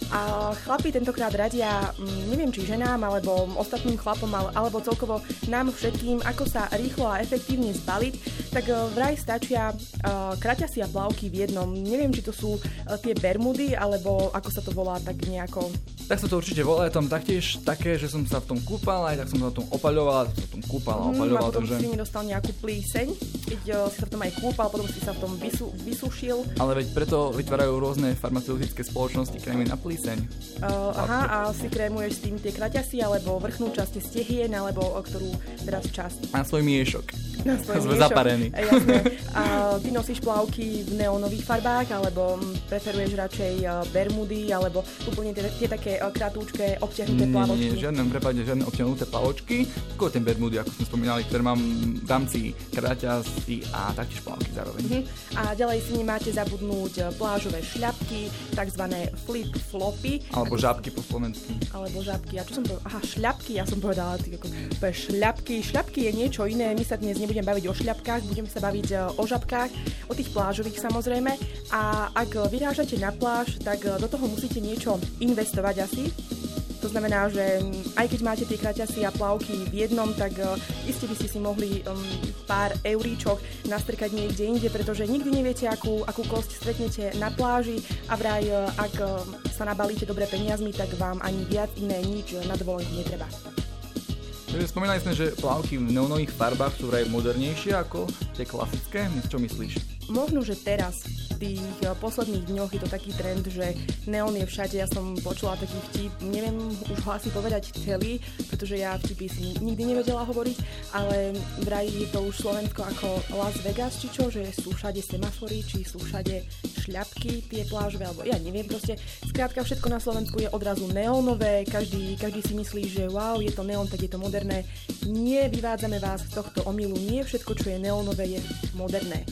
A chlapi tentokrát radia, neviem či ženám, alebo ostatným chlapom, alebo celkovo nám všetkým, ako sa rýchlo a efektívne zbaliť, tak vraj stačia uh, kraťasy a plavky v jednom. Neviem, či to sú uh, tie bermudy, alebo ako sa to volá tak nejako. Tak sa to určite volá, tam taktiež také, že som sa v tom kúpal, aj tak som sa v tom opaľoval, som sa v tom kúpal a opaľoval. Mm, a potom takže... si nedostal nejakú plíseň, keď uh, si sa v tom aj kúpal, potom si sa v tom vysu, vysušil. Ale veď preto vytvárajú rôzne farmaceutické spoločnosti krémy na plíseň. Uh, aha, a si krémuješ s tým tie kraťasy, alebo vrchnú časť stehien, alebo o ktorú teraz časť? Na svoj miešok. Na svoj Sme miešok. zaparení. Jasné. A ty nosíš plavky v neónových farbách, alebo preferuješ radšej bermudy, alebo úplne tie, tie také kratúčké, obťahnuté plavočky? Nie, nie, žiadne, prepáčte, žiadne obťahnuté plavočky, skôr ten bermudy, ako sme spomínali, ktoré mám v rámci kraťasy a taktiež plavky zároveň. Uh-huh. A ďalej si nemáte zabudnúť plážové šľapky, takzvané flip-flopy. Alebo žábky po slovensky. Alebo žábky. A čo som povedala? Aha, šľapky, ja som povedala, ty, ako, šľapky. Šľapky je niečo iné, my sa dnes nebudeme baviť o šľapkách, budeme sa baviť o žabkách, o tých plážových samozrejme. A ak vyrážate na pláž, tak do toho musíte niečo investovať asi. To znamená, že aj keď máte tie kraťasy a plavky v jednom, tak uh, iste by ste si mohli um, pár euríčok nastrkať niekde inde, pretože nikdy neviete, akú, akú kosť stretnete na pláži a vraj, uh, ak uh, sa nabalíte dobre peniazmi, tak vám ani viac iné nič na dovolenku netreba. Spomínali sme, že plavky v neónových farbách sú vraj modernejšie ako tie klasické. Čo myslíš? Možno, že teraz, v tých posledných dňoch je to taký trend, že neón je všade. Ja som počula taký vtip, neviem už ho asi povedať celý, pretože ja vtipy si nikdy nevedela hovoriť, ale vraj je to už Slovensko ako Las Vegas, či čo, že sú všade semafory, či sú všade šľapky, tie plážové, alebo ja neviem proste. Skrátka, všetko na Slovensku je odrazu neónové, každý, každý si myslí, že wow, je to neón, tak je to moderné. Nie, vyvádzame vás z tohto omylu, nie všetko, čo je neónové, je moderné.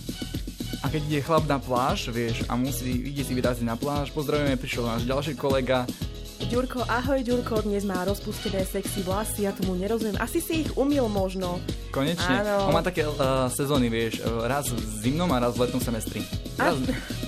A keď ide chlap na pláž, vieš, a musí, ide si vyraziť na pláž, pozdravujeme, prišiel náš ďalší kolega. Ďurko, ahoj Ďurko, dnes má rozpustené sexy vlasy, ja tomu nerozumiem. Asi si ich umyl možno. Konečne. Áno. On má také uh, sezóny, vieš, raz v zimnom a raz v letnom semestri. Raz...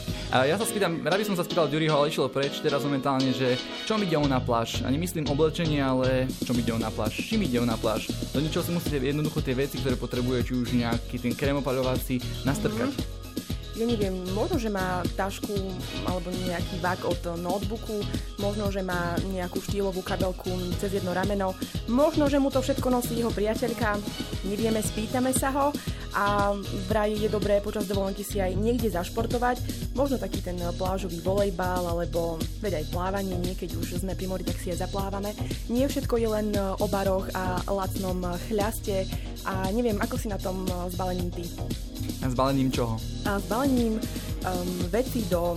A ja sa spýtam, rád by som sa spýtal Ďuriho, ale išiel preč teraz momentálne, že čom ide on na pláž? A nemyslím oblečenie, ale čom ide on na pláž? Čím ide on na pláž? Do ničoho si musíte jednoducho tie veci, ktoré potrebuje, či už nejaký ten krém opaľovací, nastrkať. Mm-hmm. Ja neviem, možno, že má tašku alebo nejaký vak od notebooku, možno, že má nejakú štýlovú kabelku cez jedno rameno, možno, že mu to všetko nosí jeho priateľka, nevieme, spýtame sa ho a vraj je dobré počas dovolenky si aj niekde zašportovať, možno taký ten plážový volejbal alebo veď aj plávanie, niekedy už sme pri mori, tak si aj zaplávame. Nie všetko je len o baroch a lacnom chľaste a neviem, ako si na tom s balením ty? A s balením čoho? A s balením um, veci do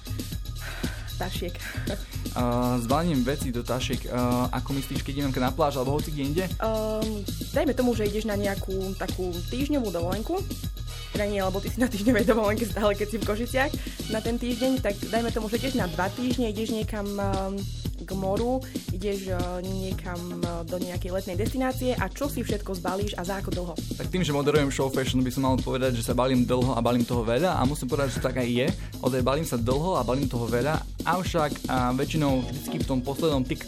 tašiek. Uh, s balením veci do tašiek, uh, ako myslíš, keď idem na pláž alebo hoci kde inde? Um, dajme tomu, že ideš na nejakú takú týždňovú dovolenku. Teda nie, lebo ty si na týždňovej dovolenke stále, keď si v Košiciach na ten týždeň, tak dajme tomu, že ideš na dva týždne, ideš niekam um, k moru, ideš uh, niekam uh, do nejakej letnej destinácie a čo si všetko zbalíš a za ako dlho? Tak tým, že moderujem show fashion, by som mal povedať, že sa balím dlho a balím toho veľa a musím povedať, že to tak aj je. Ozaj balím sa dlho a balím toho veľa, avšak a väčšinou vždycky v tom poslednom tik-tak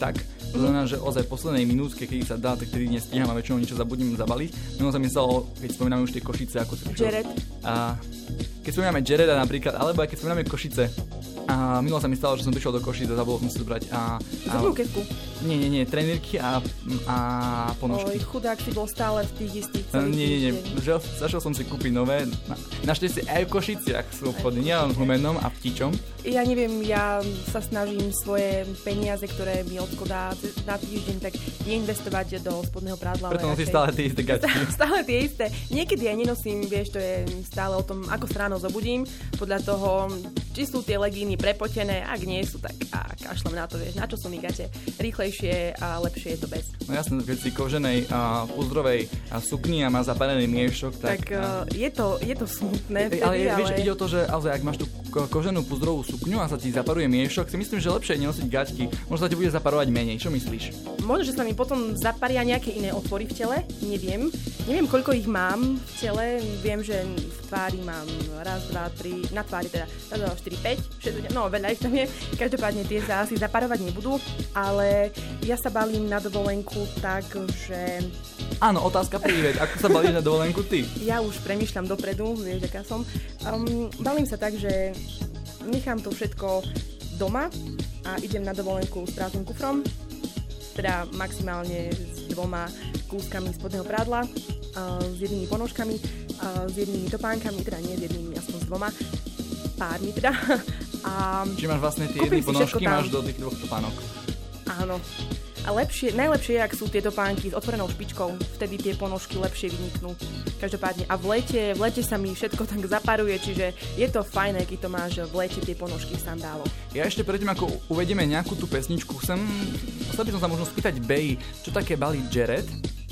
To znamená, že ozaj v poslednej minútke, keď sa dá, tak tedy nestíham a väčšinou niečo zabudím zabaliť. Mimo sa mi stalo, keď spomíname už tie Košice, ako si prišiel. Jared. A keď spomíname Jareda napríklad, alebo aj keď spomíname Košice. A milo sa mi stalo, že som prišiel do Košic a zabudol som si zobrať a... a Zubnú kesku. Nie, nie, nie, trenírky a, a ponožky. Oj, chudák si bol stále v tých istých celých Nie, nie, nie, týždeň. že zašiel som si kúpiť nové. Na, našťastie aj v Košiciach sú obchody, nielen v Humennom a v Tičom. Ja neviem, ja sa snažím svoje peniaze, ktoré mi Ocko dá na týždeň, tak neinvestovať do spodného prádla. Preto ale nosíš radšej- stále tie isté gačky. Stále tie isté. Niekedy aj nenosím, vieš, to je stále o tom, ako sa ráno zobudím. Podľa toho, či sú tie legíny prepotené, ak nie sú, tak a kašlem na to, vieš, na čo sú mi gate. Rýchlejšie a lepšie je to bez. No jasné, keď si koženej a puzdrovej a sukni a má zaparený miešok, tak... Tak, uh, je, to, je to smutné vtedy, ale, ale... vieš, ide o to, že ale ak máš tú ko- koženú puzdrovú sukňu a sa ti zaparuje miešok, si myslím, že lepšie je nenosiť gaťky. Možno sa ti bude zaparovať menej. Čo myslíš? Možno, že sa mi potom zaparia nejaké iné otvory v tele, neviem. Neviem, koľko ich mám v tele. Viem, že v tvári mám raz, dva, tri, na tvári teda raz, dva, štyri, päť, šesť, no veľa ich tam je. Každopádne tie sa asi zaparovať nebudú, ale ja sa balím na dovolenku tak, že Áno, otázka príveď. Ako sa balíš na dovolenku ty? ja už premýšľam dopredu, vieš, aká som. Um, balím sa tak, že nechám to všetko doma a idem na dovolenku s prázdnym kufrom, teda maximálne s dvoma kúskami spodného prádla, uh, s jednými ponožkami, uh, s jednými topánkami, teda nie s jednými, aspoň s dvoma pármi teda. A Či máš vlastne tie Kúpim jedny si ponožky, všetko tam. máš do tých dvoch topánok. áno. A lepšie, najlepšie je, ak sú tie topánky s otvorenou špičkou, vtedy tie ponožky lepšie vyniknú. Každopádne. A v lete, v lete sa mi všetko tak zaparuje, čiže je to fajné, keď to máš v lete tie ponožky v sandáloch. Ja ešte predtým, ako uvedieme nejakú tú pesničku, chcem, chcel by som sa možno spýtať Bey, čo také balí Jared?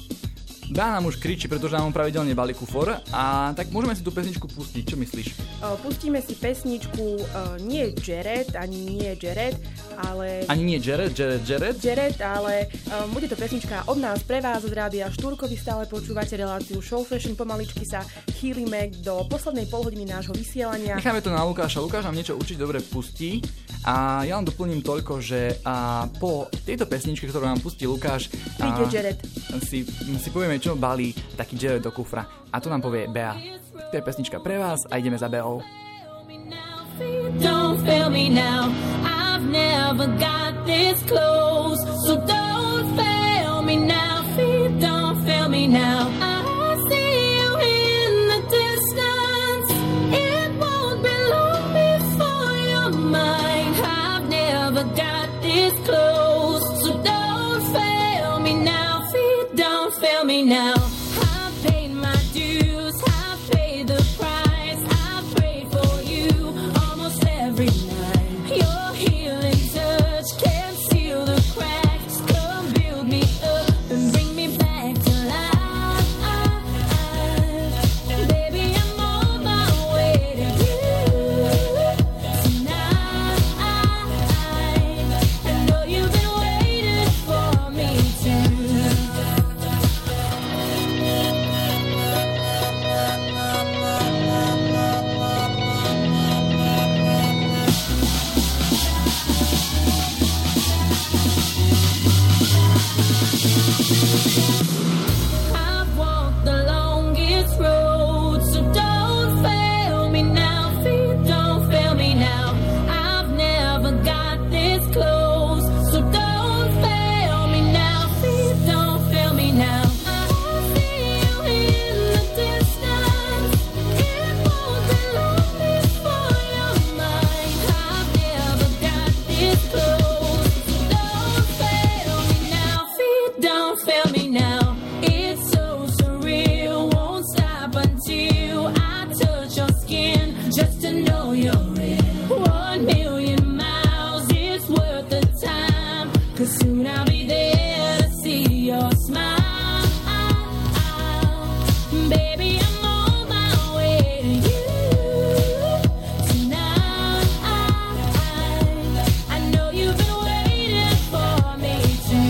Bea nám už kričí, pretože nám on pravidelne balí kufor a tak môžeme si tú pesničku pustiť, čo myslíš? Uh, Pustíme si pesničku uh, nie Jared, ani nie Jared, ale... Ani nie Jared, Jared, Jared? Jared, ale um, bude to pesnička od nás pre vás od rádia Štúrko. Vy stále počúvate reláciu Show Fashion. Pomaličky sa chýlime do poslednej polhodiny nášho vysielania. Necháme to na Lukáša. Lukáš nám niečo určite dobre pustí. A ja len doplním toľko, že a po tejto pesničke, ktorú nám pustí Lukáš, Príde Jared. Si, si povieme, čo balí taký Jared do kufra. A to nám povie Bea. To je pesnička pre vás a ideme za Beou. Don't fail me now. I've never got this close, so don't fail me now. Feet, don't fail me now. I see you in the distance. It won't be long before you're mine. I've never got this close, so don't fail me now. Feet, don't fail me now. I've paid my dues. I've paid the price. I've prayed for you almost every night. Your healing touch can seal the cracks. Come build me up and bring me back to life. Baby, I'm on my way to you tonight. I know you've been waiting for me to. I've walked the longest road, so don't fail me now. Feet, don't fail me now. I've never got this close, so don't fail me now. Feet, don't fail me now. I see you in the distance. It won't be long before you're mine. I've never got this close, so don't fail me now. Feet, don't fail me now. It's so surreal, won't stop until I touch your skin, just to know you're real. One million miles, it's worth the time, 'cause soon I'll be there to see your smile. Baby, I'm on my way to you tonight. I know you've been waiting for me to.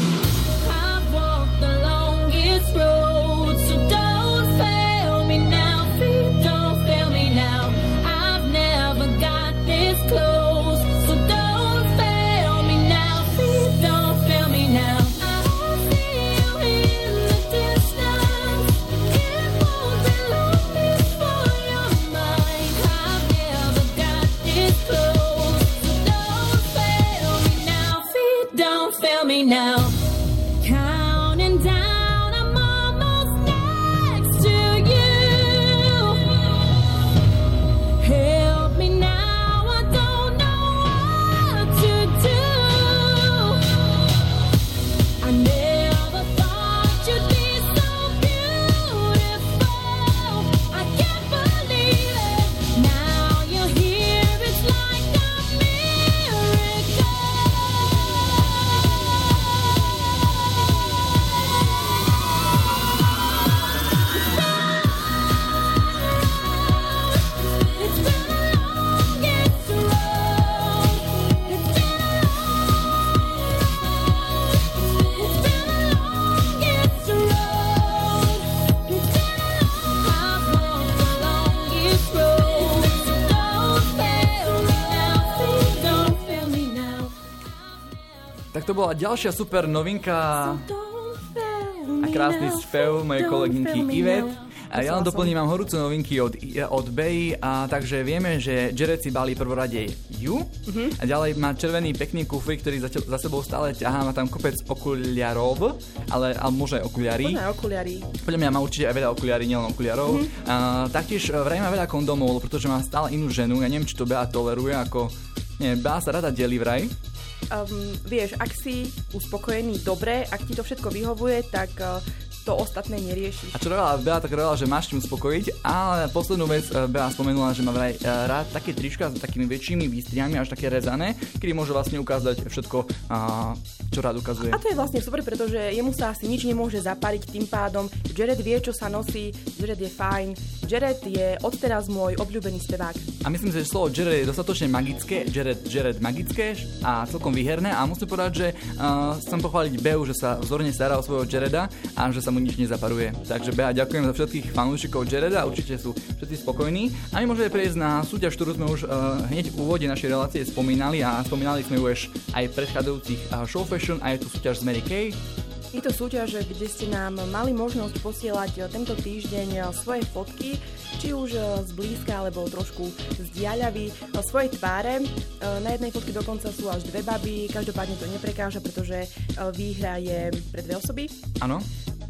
I've walked the longest road, so don't fail me now. to bola ďalšia super novinka a krásny spev mojej kolegynky Ivet. A ja len doplním, mám horúce novinky od, od Bei, a takže vieme, že Jared si balí prvorade ju uh-huh. a ďalej má červený pekný kufrík, ktorý za, za sebou stále ťahá, má tam kopec okuliarov, ale, ale možno aj okuliarí. Možno aj okuliarí. Podľa mňa má určite aj veľa okuliarí, nielen okuliarov. Uh-huh. A, taktiež vraj má veľa kondomov, pretože má stále inú ženu, ja neviem, či to Bea toleruje, ako, neviem, Bea sa rada delí vraj. Um, vieš, ak si uspokojený dobre, ak ti to všetko vyhovuje, tak uh, to ostatné neriešiš. A čo robila Bea, tak robila, že máš tým uspokojiť, ale poslednú vec Bea spomenula, že má vraj rád také trička s takými väčšími výstriami, až také rezané, kedy môže vlastne ukázať všetko, čo rád ukazuje. A to je vlastne super, pretože jemu sa asi nič nemôže zapariť, tým pádom Jared vie, čo sa nosí, Jared je fajn, Jared je odteraz môj obľúbený spevák. A myslím si, že slovo Jared je dostatočne magické, Jared, Jared magické a celkom výherné, a musím povedať, že uh, chcem pochváliť Beu, že sa vzorne stará o svojho Jareda a že sa mu nič nezaparuje. Takže Bea, ďakujem za všetkých fanúšikov Jareda, určite sú všetci spokojní. A my môžeme prejsť na súťaž, ktorú sme už uh, hneď v úvode našej relácie spomínali, a spomínali sme už aj v predchádzajúcich uh, Show Fashion, a je tu súťaž z Mary Kay. Je to súťaž, kde ste nám mali možnosť posielať tento týždeň svoje fotky, či už z blízka alebo trošku z diaľavy, svojej tváre. Na jednej fotke dokonca sú až dve baby, každopádne to neprekáža, pretože výhra je pre dve osoby. Áno.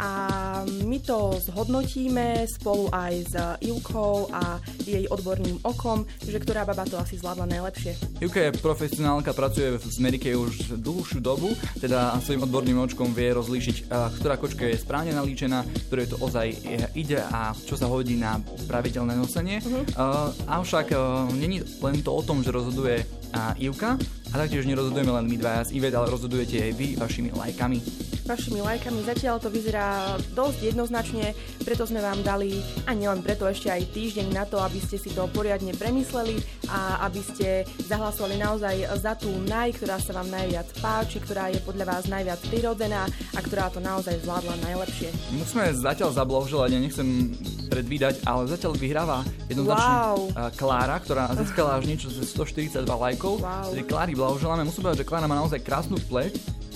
A my to zhodnotíme spolu aj s Ivkou a jej odborným okom, že ktorá baba to asi zvládla najlepšie. Ivka je profesionálka, pracuje v Amerike už dlhšiu dobu, teda svojím odborným očkom vie rozlíšiť, ktorá kočka je správne nalíčená, ktoré to ozaj ide a čo sa hodí na pravidelné nosenie. Uh-huh. Uh, avšak uh, není len to o tom, že rozhoduje uh, Ivka, a taktiež nerozhodujeme len my dvaja z Ivet, ale rozhodujete aj vy vašimi lajkami. Vašimi lajkami zatiaľ to vyzerá dosť jednoznačne, preto sme vám dali, a nielen preto, ešte aj týždeň na to, aby ste si to poriadne premysleli a aby ste zahlasovali naozaj za tú naj, ktorá sa vám najviac páči, ktorá je podľa vás najviac prirodzená a ktorá to naozaj zvládla najlepšie. Musíme zatiaľ zablahoželať, ja nechcem predvídať, ale zatiaľ vyhráva jednoznačne wow. Klára, ktorá získala až niečo ze stoštyridsaťdva lajkov. Wow. Tedy Klári blahoželáme. Musím povedať, že Klára má naozaj krásnu pleť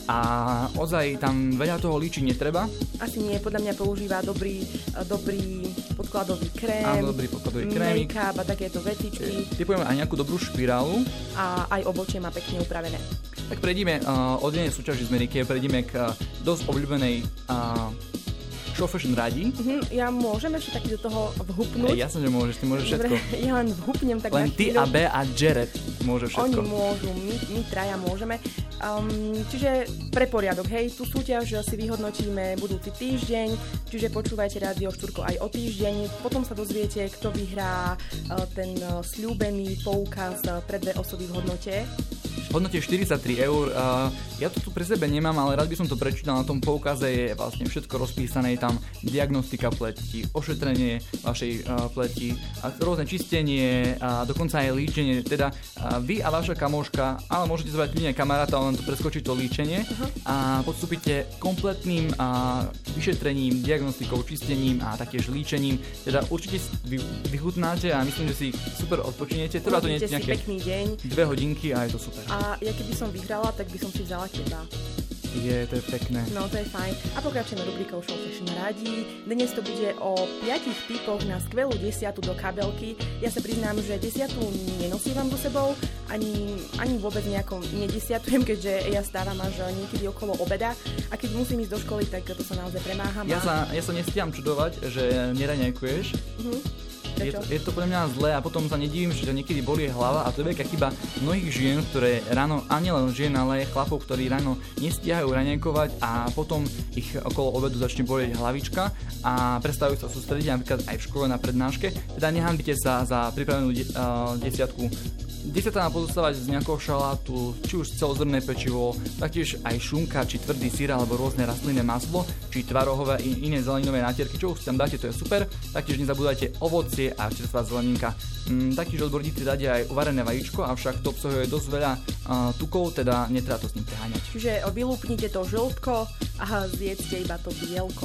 a ozaj tam veľa toho líčiť netreba. Asi nie, podľa mňa používa dobrý, dobrý podkladový krém, áno, dobrý podkladový krém, make-up a takéto vetičky. Typujeme aj nejakú dobrú špirálu. A aj obočie má pekne upravené. Tak prejdeme uh, od jednej súťaži z Ameriky, prejdeme k uh, dosť obľúbenej uh, Show Fashion radi. Uh-huh, ja môžem ešte taký do toho vhupnúť? Ej, jasne, že môžeš, ty môžeš všetko. Dobre, ja len vhupnem tak len na ty a B a Jared môže všetko. Oni môžu, my, my traja môžeme. Um, čiže pre poriadok, hej, tú súťaž si vyhodnotíme budúci týždeň, čiže počúvajte Rádio Štúrko aj o týždeň, potom sa dozviete, kto vyhrá uh, ten uh, sľúbený poukaz uh, pre dve osoby v hodnote. V hodnote štyridsaťtri eur. Uh, ja to tu pre sebe nemám, ale rád by som to prečítal. Na tom poukaze je vlastne všetko rozpísané. Je tam diagnostika pleti, ošetrenie vašej uh, pleti, a rôzne čistenie a dokonca aj líčenie. Teda uh, vy a vaša kamoška, ale môžete zobrať kľudne kamaráta, len to preskočiť to líčenie uh-huh. a podstúpite kompletným uh, vyšetrením, diagnostikou, čistením a taktiež líčením. Teda určite vy, vychutnáte a myslím, že si super odpočiniete. Trvá to nejaké pekný deň. dve hodinky a je to super. A ja keby som vyhrala, tak by som si vzala teba. Je, to je pekné. No, to je fajn. A pokračujeme rubrikou Show Fashion radí. Dnes to bude o piatich typoch na skvelú desiatu do kabelky. Ja sa priznám, že desiatu nenosívam so sebou, ani, ani vôbec nejako nedesiatujem, keďže ja stávam až niekedy okolo obeda. A keď musím ísť do školy, tak to sa naozaj premáham. Ja sa, ja sa nestíham čudovať, že neraňajkuješ. Mhm. Je to, je to pre mňa zlé a potom sa nedivím, že niekedy bolí hlava, a to je veľká chyba mnohých žien, ktoré ráno, a nielen žien, ale aj chlapov, ktorí ráno nestíhajú raňajkovať a potom ich okolo obedu začne bolieť hlavička a prestávajú sa sústrediť napríklad aj v škole na prednáške. Teda nehanbite sa za pripravenú de- uh, desiatku. Desiatá má pozostávať z nejakého šalátu, či už celozrnné pečivo, taktiež aj šunka, či tvrdý syr, alebo rôzne rastlinné maslo, či tvarohové i iné zeleninové natierky, čo už tam dáte, to je super. Taktiež nezabúdajte ovocie a čerstvá zeleninka. Mm, taktiež odborníci dadia aj uvarené vajíčko, avšak to obsahuje dosť veľa uh, tukov, teda netreba to s ním preháňať. Čiže vylúpnite to žltko a zjedzte iba to bielko.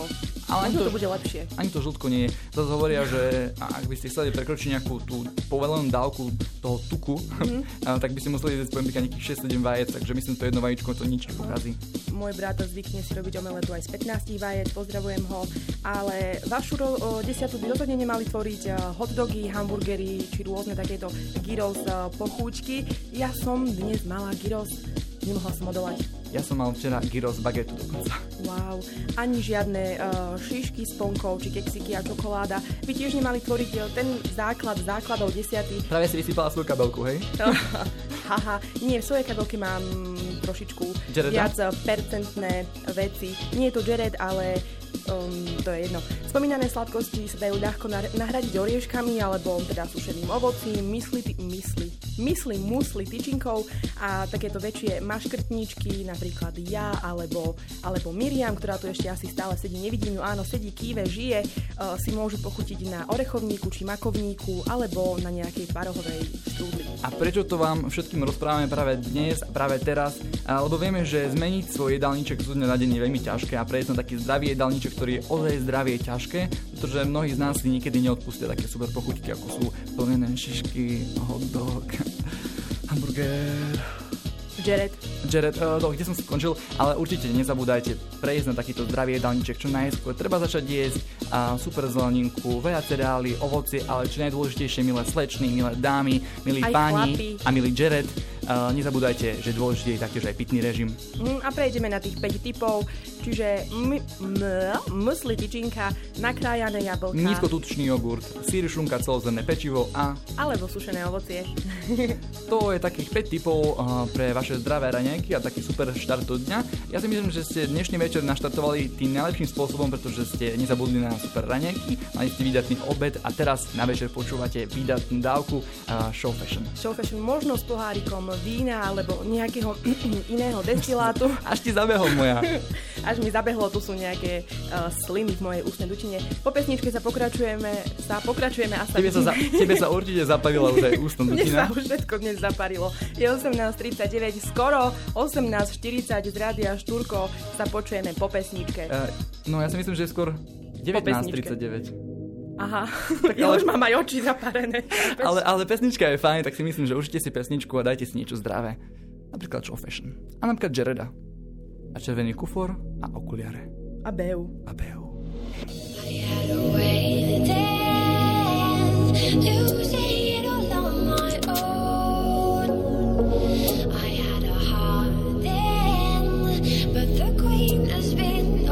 Ale Možno to bude lepšie. Ani to žltko nie je. Zase hovoria, že ak by ste chceli prekročiť nejakú tú povolenú dávku toho tuku, mm-hmm. tak by ste museli zjesť poviem nejakých šesť sedem vajec, takže myslím, že to jedno vajíčko to nič nepokazí. Môj brat zvykne si robiť omeletu aj z pätnásť vajec, pozdravujem ho, ale vašu ro- o desiatu by rozhodne nemali tvoriť hotdogy, hamburgery či rôzne takéto gyros pochúčky. Ja som dnes mala gyros, nemohla som odolať. Ja som mal včera gyros bagetu dokonca. Wow, ani žiadne uh, šišky s ponkou, či keksiky a čokoláda. Vy tiež nemali tvoriť uh, ten základ základov desiaty. Práve si vysypala svoju kabelku, hej? Haha, nie, v svojej kabelke mám trošičku Jareda? viac percentné veci. Nie je to Jared, ale um, to je jedno. Spomínané sladkosti sa dajú ľahko nahradiť orieškami alebo teda sušeným ovocím, mysli, mysli, mysli, musli, tyčinkou a takéto väčšie maškrtníčky, napríklad ja alebo, alebo Miriam, ktorá tu ešte asi stále sedí, nevidím ju, áno, sedí, kýve, žije, uh, si môžu pochutiť na orechovníku či makovníku alebo na nejakej tvarohovej štrúdli. A prečo to vám všetkým rozprávame práve dnes a práve teraz? Lebo vieme, že zmeniť svoj jedálniček z dňa na deň je veľmi ťažké a prejsť na taký zdravý jedálniček, ktorý je ozaj zdravý, je ťažké, pretože mnohí z nás si niekedy neodpustia také super pochutky, ako sú plnené šišky, hot dog, hamburger, Jared. Jared, uh, to, kde som skončil, ale určite nezabúdajte prejsť na takýto zdravý jedálniček čo najskôr. Treba začať jesť uh, super zeleninku, veľa cereály, ovocie, ale čo najdôležitejšie, milé slečny, milé dámy, milí Aj páni chlapi. a milý Jared, uh, nezabúdajte, že dôležitý je taktiež aj pitný režim. Mm, a prejdeme na tých päť typov, čiže m- m- mysli tyčinka, nakrájané jablka, Nízkotučný jogurt, sír, šunka, celozrnné pečivo a alebo sušené ovocie. to je takých päť typov uh, pre vaše zdravé raňajky a taký super štart do dňa. Ja si myslím, že ste dnešný večer naštartovali tým najlepším spôsobom, pretože ste nezabudli na super raňajky, mali ste výdatný obed a teraz na večer počúvate výdatnú dávku uh, Show Fashion. Show Fashion možno s pohárikom vína alebo nejakého iného destilátu. Až ti zabehol moja. Až mi zabehlo, tu sú nejaké uh, sliny v mojej ústnej dutine. Po pesničke sa pokračujeme, sa pokračujeme a sa... Tebe sa, za, tebe sa určite zapavila už aj ústna Mne sa dutina. už všetko dnes zaparilo. Je osemnásť tridsaťdeväť, skoro osemnásť štyridsať z Rádia Štúrko sa počujeme po pesničke. Uh, no ja si myslím, že je skôr devätnásť tridsaťdeväť. Aha, tak ja ale- už mám aj oči zaparené. Ale, ale pesnička je fajn, tak si myslím, že užite si pesničku a dajte si niečo zdravé. Napríklad Show Fashion. A napríklad Jareda. A červený kufor a okuliare. A beu. A beu. I had a way to dance, to say it all on my own. I had a heart then, but the queen has been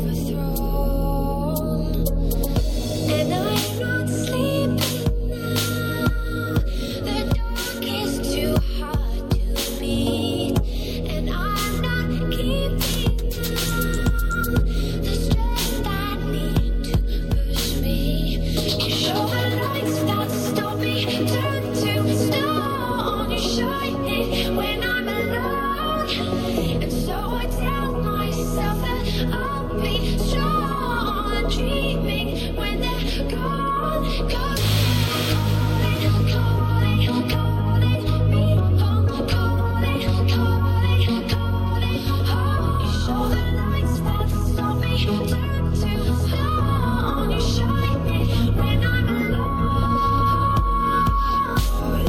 overthrown. And I'm not sleeping now. The dark is too hard to beat, and I'm not keeping down the strength I need to push me. You show the lights that stop me, turn to stone. You shine it when I'm alone, and so I tell myself that I'll be strong. Dreaming when they're gone, gone. Calling, calling, calling me home. Calling, calling, calling home. You show the lights that stop me, turn to stone. You shine it when I'm alone.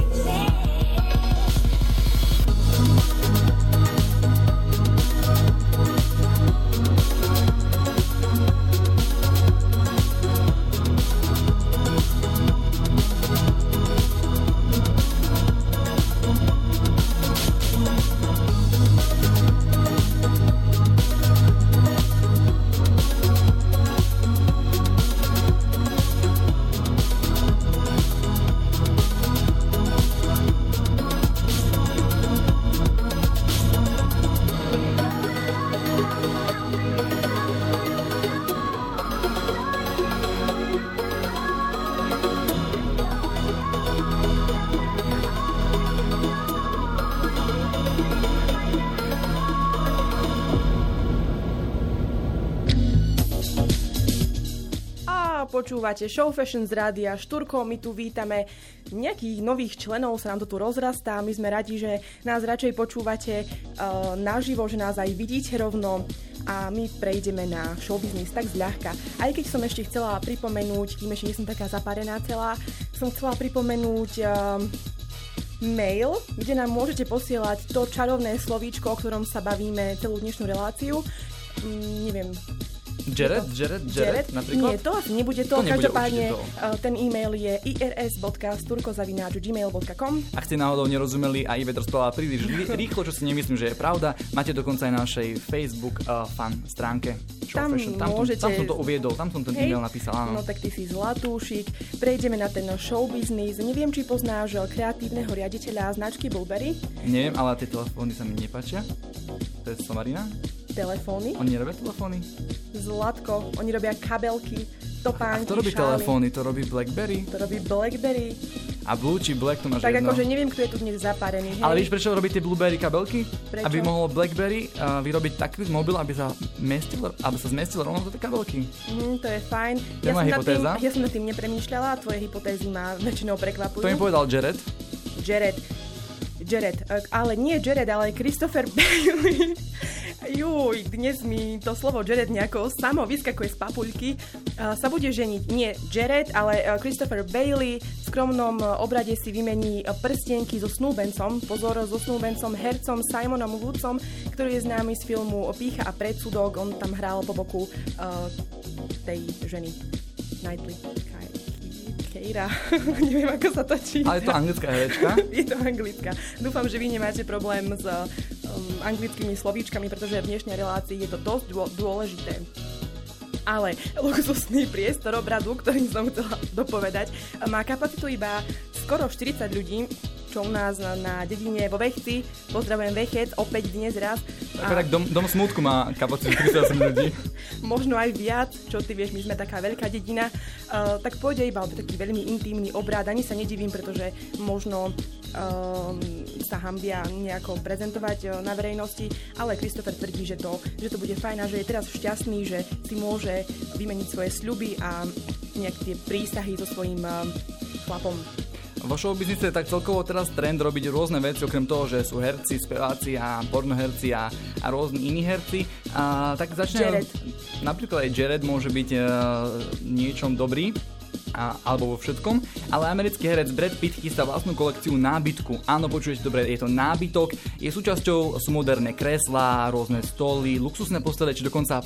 A počúvate Show Fashion z rádia Štúrko. My tu vítame nejakých nových členov, sa nám to tu rozrastá. My sme radi, že nás radšej počúvate uh, naživo, že nás aj vidíte rovno. A my prejdeme na showbiznis tak zľahka. Aj keď som ešte chcela pripomenúť, kým ešte nie som taká zapárená celá, som chcela pripomenúť uh, mail, kde nám môžete posielať to čarovné slovíčko, o ktorom sa bavíme celú dnešnú reláciu. Mm, neviem... Jared? Jared? Jared? Napríklad? Nie, to asi nebude to. To nebude Každopádne to. ten e-mail je i r s bodka sturko zavináč gmail bodka com. Ak ste náhodou nerozumeli a Ivet rozprávala príliš rýchlo, čo si nemyslím, že je pravda, máte dokonca aj na našej Facebook uh, fan stránke Show Tam Fashion. Tam, môžete... tam som to uviedol, tam som ten Hej, e-mail napísal, áno. No tak ty si zlatúšik. Prejdeme na ten show business. Neviem, či poznáš kreatívneho riaditeľa značky Burberry. Neviem, ale tie telefóny sa mi nepáčia. To je Somarina? Telefóny. Oni nerobia telefóny? Zlatko. Oni robia kabelky, A topánky, kto robí šály. telefóny? To robí BlackBerry? To robí Blackberry. A Blue či Black to máš Tak jedno. akože neviem, kto je tu dnes zapárený. Hej? Ale víš, prečo robí tie Blueberry kabelky? Prečo? Aby mohol BlackBerry uh, vyrobiť taký mobil, aby sa zmestil, aby sa zmestil rovno do tej kabelky. Mm, to je fajn. To je moja som nad tým, hypotéza. ja som nad tým nepremýšľala a tvoje hypotézy ma väčšinou prekvapujú. To mi povedal Jared. Jared. Jared. eh, Ale nie Jared, ale Christopher Bailey. Juj, dnes mi to slovo Jared nejako samo vyskakuje z papuľky. Uh, sa bude ženiť nie Jared, ale uh, Christopher Bailey. V skromnom uh, obrade si vymení uh, prstienky so snúbencom. Pozor, so snúbencom, hercom Simonom Woodsom, ktorý je známy z filmu Pýcha a predsudok. On tam hral po boku uh, tej ženy. Knightley. Keira. Neviem, ako sa to číta. Ale je to anglická herečka. Je to anglická. Dúfam, že vy nemáte problém s um, anglickými slovíčkami, pretože v dnešnej relácii je to dosť dô- dôležité. Ale luxusný priestor obradu, ktorý som chcela dopovedať, má kapacitu iba skoro štyridsať ľudí, čo u nás na, na dedine vo Vechci. Pozdravujem Vechec, opäť dnes raz. A... Tak dom, dom smútku má kapacitu tridsaťosem ľudí. Možno aj viac, čo ty vieš, my sme taká veľká dedina, uh, tak pôjde iba o taký veľmi intímny obrad. Ani sa nedivím, pretože možno uh, sa hanbia nejako prezentovať uh, na verejnosti, ale Christopher tvrdí, že to, že to bude fajn a že je teraz šťastný, že si môže vymeniť svoje sľuby a nejak tie prísahy so svojím uh, chlapom. Vo showbiznise je tak celkovo teraz trend robiť rôzne veci, okrem toho, že sú herci, speváci a pornoherci a, a rôzni iní herci. A tak začne... Jared. Napríklad aj Jared môže byť uh, niečom dobrý, a, alebo vo všetkom, ale americký herec Brad Pitt chystá vlastnú kolekciu nábytku. Áno, počujete dobre, je to nábytok, je súčasťou sú moderné kreslá, rôzne stoly, luxusné postele, či dokonca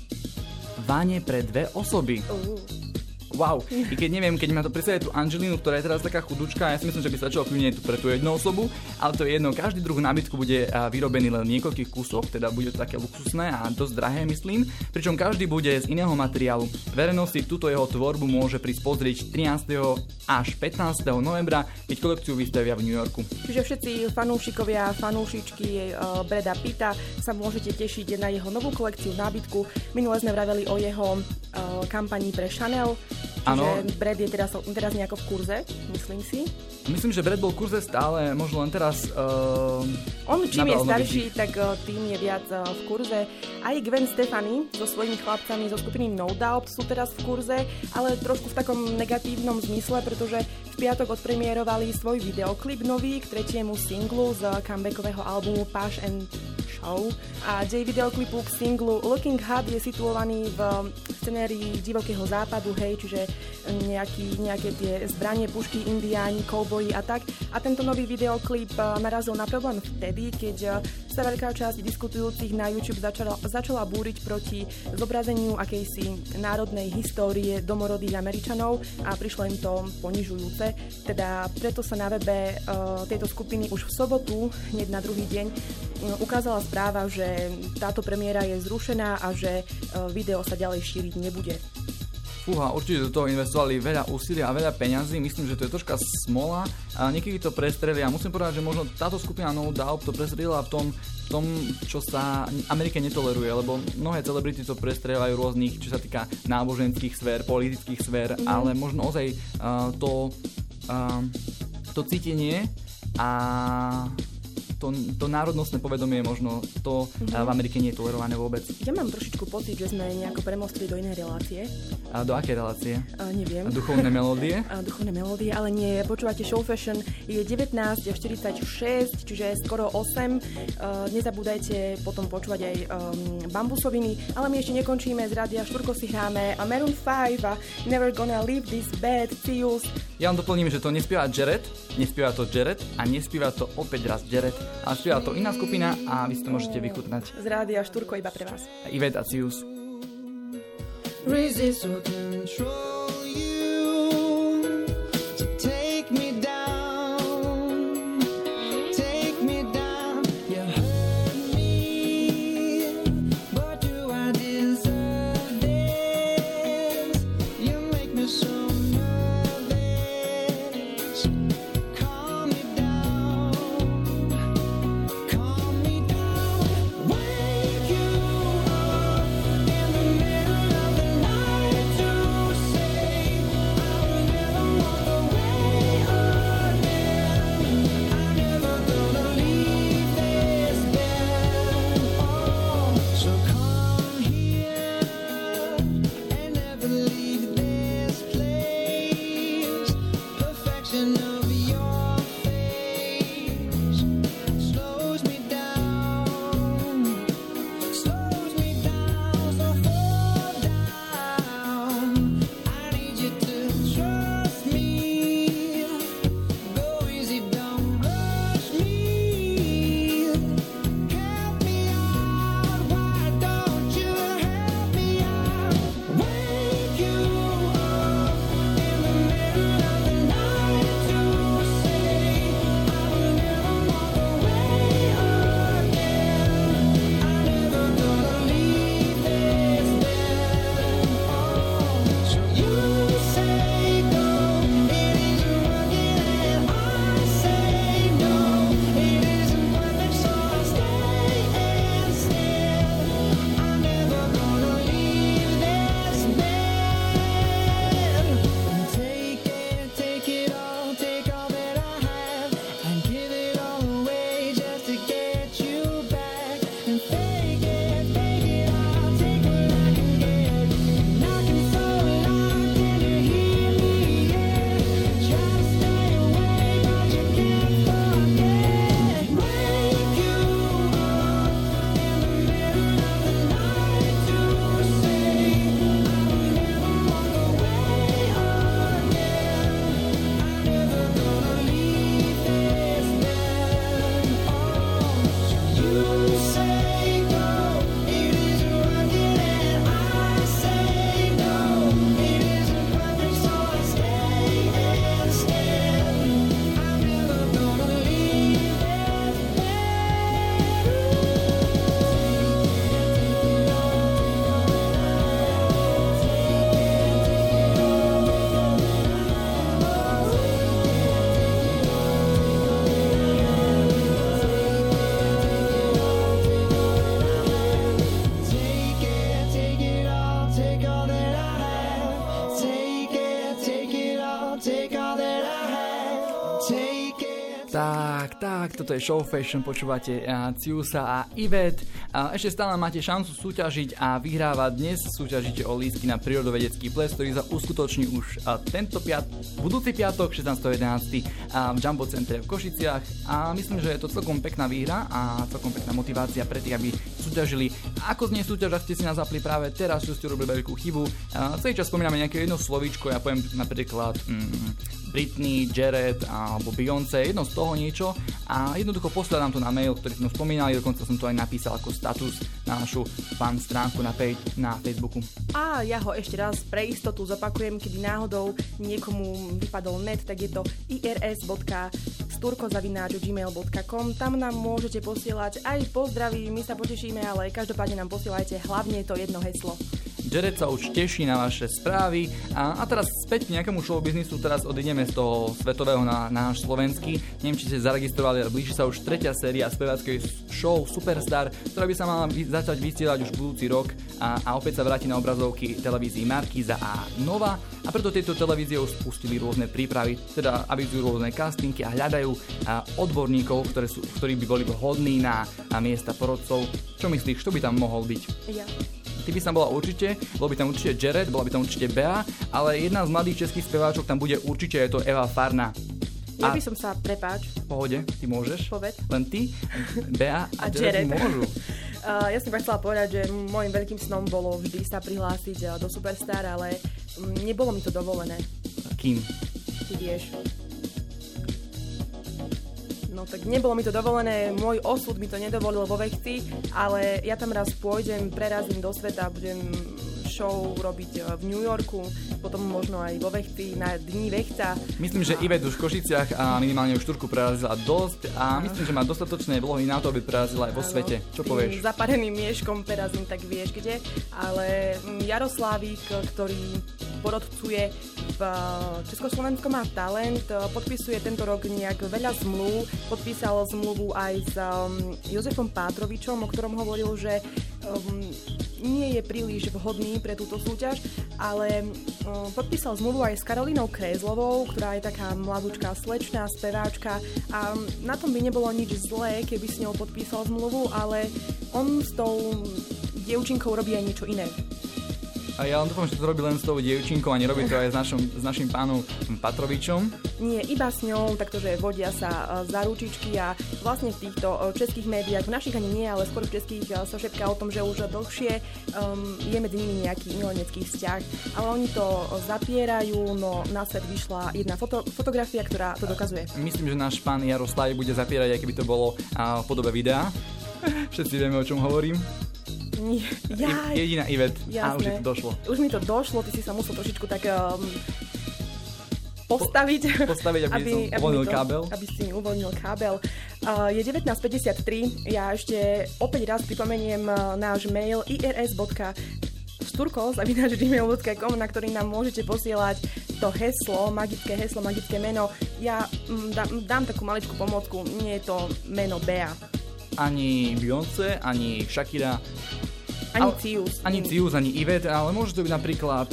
vane pre dve osoby. Uh. Wow, i keď neviem, keď ma to predstavuje tú Angelinu, ktorá je teraz taká chudučka, ja si myslím, že by stačilo kľudne pre tú jednu osobu, ale to je jedno, každý druh nábytku bude vyrobený len v niekoľkých kusoch, teda bude to také luxusné a dosť drahé, myslím, pričom každý bude z iného materiálu. Verejnosti túto jeho tvorbu môže prísť pozrieť trinásteho až pätnásteho novembra, keď kolekciu vystavia v New Yorku. Čiže všetci fanúšikovia, fanúšičky uh, Brada Pitta sa môžete tešiť na jeho novú kolekciu nábytku. Minule sme vraveli o jeho uh, kampanii pre Chanel. Čiže Brad je teraz, teraz nejako v kurze, myslím si. Myslím, že Brad bol v kurze stále, možno len teraz... Uh, On čím je starší, tak uh, tým je viac uh, v kurze. Aj Gwen Stefani so svojimi chlapcami zo skupiny No Doubt sú teraz v kurze, ale trošku v takom negatívnom zmysle, pretože v piatok odpremierovali svoj videoklip nový k tretiemu singlu z comebackového albumu Pash and Show. A dej videoklipu k singlu Looking Hot je situovaný v scenérii divokého západu, hej, čiže nejaký, nejaké tie zbranie, pušky, indiáni, kouboji a tak. A tento nový videoklip narazil na problém vtedy, keď sa veľká časť diskutujúcich na YouTube začala, začala búriť proti zobrazeniu akejsi národnej histórie domorodých Američanov a prišlo im to ponižujúce. Teda preto sa na webe uh, tejto skupiny už v sobotu, hneď na druhý deň, uh, ukázala správa, že táto premiéra je zrušená a že uh, video sa ďalej šíriť nebude. Fúha, určite do toho investovali veľa úsilia a veľa peňazí, myslím, že to je troška smola a niekedy to prestrelia. Musím povedať, že možno táto skupina No Doubt to prestrelila v tom, v tom, čo sa Amerike netoleruje, lebo mnohé celebrity to prestrelajú rôznych, čo sa týka náboženských sfér, politických sfér, mm. ale možno ozaj uh, to, uh, to cítenie a to, to národnostné povedomie možno to mm-hmm. v Amerike nie je tolerované vôbec. Ja mám trošičku pocit, že sme nejako premostili do inej relácie. A do akej relácie? A neviem. A duchovné melódie? A duchovné melódie, ale nie. Počúvate Show Fashion, je devätnásť štyridsaťšesť, čiže skoro osem. Uh, nezabúdajte potom počúvať aj um, Bambusoviny, ale my ešte nekončíme. Z Rádia Štúrko si hráme a Maroon five a Never Gonna Leave This Bed, Cius. Ja vám doplním, že to nespieva Jared, nespieva to Jared a nespieva to opäť raz Jared, ale spieva to iná skupina a vy si to môžete vychutnať. Z Rádia Štúrko iba pre vás. Yvette a Cius. Resist or control you to take me down, take me down. You hurt me, but do I deserve this? You make me so nervous. Calm me down, calm me down. Wake you up in the middle of the night to say I will never walk away again. I'm never gonna leave this bed. Oh, so come here and never leave this place. Perfection of your face slows me down, slows me down, so fall down. I need you to trust me. Go easy, don't rush me. Help me out, why don't you help me out? Wake you up in the middle of the night to say I will never walk away again. I'm never gonna leave this bed. Oh, so you say go, it isn't working, and I say no, it isn't perfect, so I stay instead. I'm never gonna leave this bed. Take it, take it all, take all that I have, and give it all away just to get you back. And fake it, fake it, I'll take what I can get. Knocking so loud, can you hear me? Yeah. Try to stay away, but you can't forget. Wake you up in the middle of the night to say I will never walk away again. I'm never gonna leave this bed. Oh, you say go, it isn't working, and I say no, it isn't perfect, so I stay instead. I'm never gonna leave this Take it, take it all, take all that I have. Take it, take it all, take all that I have. Take it. Tak, tak, toto je Show Fashion, počúvate uh, Ciusa a Yvette. Uh, ešte stále máte šancu súťažiť a vyhrávať. Dnes súťažíte o lístky na prírodovedecký ples, ktorý sa uskutoční už uh, tento piat- budúci piatok šestnásteho jedenásteho uh, v Jumbo Centre v Košiciach. A myslím, že je to celkom pekná výhra a celkom pekná motivácia pre tých, aby súťažili. Ako znie súťaž, ak ste si nás zapli práve teraz, čo ste urobili veľkú chybu. Uh, celý čas spomíname nejaké jedno slovíčko, ja poviem napríklad mm, Britney, Jared alebo Beyoncé, jedno z toho niečo a jednoducho poslal nám to na mail, ktorý sme spomínali, dokonca som to aj napísal ako status na našu fan stránku na page na Facebooku. A ja ho ešte raz pre istotu zopakujem, keby náhodou niekomu vypadol net, tak je to irs bodka sturko zavináč gmail bodka com. Tam nám môžete posielať aj pozdraví, my sa potešíme, ale každopádne nám posielajte hlavne to jedno heslo. Jared sa už teší na vaše správy a, a teraz späť k nejakému showbiznisu, teraz odídeme z toho svetového na, na náš slovenský. Neviem, či ste zaregistrovali, ale blíži sa už tretia séria speváckej show Superstar, ktorá by sa mala začať vysielať už budúci rok a, a opäť sa vráti na obrazovky televízií Markíza a Nova a preto tieto televízie už spustili rôzne prípravy, teda avizujú rôzne castingy a hľadajú a, odborníkov, ktoré sú, ktorí by boli vhodní na, na miesta porodcov. Čo myslíš, kto by tam mohol byť? Ja. Ty by tam bola určite, bol by tam určite Jared, bola by tam určite Bea, ale jedna z mladých českých speváčok tam bude určite, je to Eva Farná. Ja by som sa, prepáč. V pohode, ty môžeš. Povedz. Len ty, Bea a, A Jared, Jared. môžu. Uh, ja som iba chcela povedať, že môjim veľkým snom bolo vždy sa prihlásiť uh, do Superstar, ale um, nebolo mi to dovolené. Kým? Ty vieš. No tak nebolo mi to dovolené, môj osud mi to nedovolil vo Vechci, ale ja tam raz pôjdem, prerazím do sveta, budem show robiť v New Yorku, potom možno aj vo Vechci, na dní Vechca. Myslím, že Ivet už v Košiciach a minimálne už Turku prerazila dosť a myslím, že má dostatočné vlohy na to, aby prerazila aj vo svete. Čo povieš? Zapareným mieškom prerazím, tak vieš kde, ale Jaroslávik, ktorý porodcuje v Československu, má talent, podpisuje tento rok nejak veľa zmluv, podpísal zmluvu aj s um, Jozefom Pátrovičom, o ktorom hovoril, že um, nie je príliš vhodný pre túto súťaž, ale um, podpísal zmluvu aj s Karolínou Krézlovou, ktorá je taká mladúčká slečná speváčka a na tom by nebolo nič zlé, keby s ňou podpísal zmluvu, ale on s tou dievčinkou robí aj niečo iné. A ja dúfam, že to robí len s tou dievčinkou a nerobí to aj s, našom, s našim pánom Patrovičom. Nie, iba s ňou, taktože vodia sa za ručičky a vlastne v týchto českých médiách, v našich ani nie, ale skôr v českých sa šepká o tom, že už dlhšie um, je medzi nimi nejaký milenecký vzťah. Ale oni to zapierajú, no na svet vyšla jedna foto, fotografia, ktorá to dokazuje. Myslím, že náš pán Jaroslav bude zapierať, aj keby to bolo uh, v podobe videa. Všetci vieme, o čom hovorím. Nie, jaj. Jediná Ivet. Jasné. A už mi to došlo. Už mi to došlo, ty si sa musel trošičku tak um, postaviť, postaviť, aby, aby som uvoľnil kábel. Aby si uvoľnil kábel. Uh, je devätnásť päťdesiattri, ja ešte opäť raz pripomeniem uh, náš mail irs bodka sturko zavináč gmail bodka com, na ktorý nám môžete posielať to heslo, magické heslo, magické meno. Ja um, dám, dám takú maličkú pomôcku, nie je to meno Bea. Ani Beyoncé, ani Shakira, ani ale, Cius. Ani Cius, ani Ivet, ale môže to byť napríklad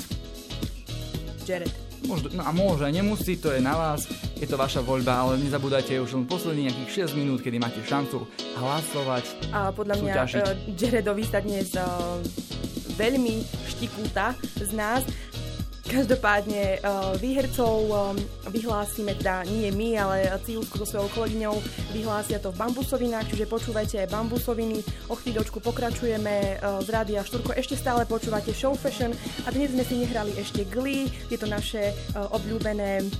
Jared. Môže, no a môže, nemusí, to je na vás, je to vaša voľba, ale nezabúdajte už len posledných nejakých šesť minút, kedy máte šancu hlasovať. A podľa mňa súťažiť. uh, Jaredovi sa dnes uh, veľmi štikúta z nás. Každopádne uh, výhercov um, vyhlásime, teda nie my, ale Ciusko so svojou kolegyňou vyhlásia to v Bambusovinách, čiže počúvajte aj Bambusoviny. O chvíľočku pokračujeme uh, z Rádia Šturko. Ešte stále počúvate Show Fashion a dnes sme si nehrali ešte Glee, je to naše uh, obľúbené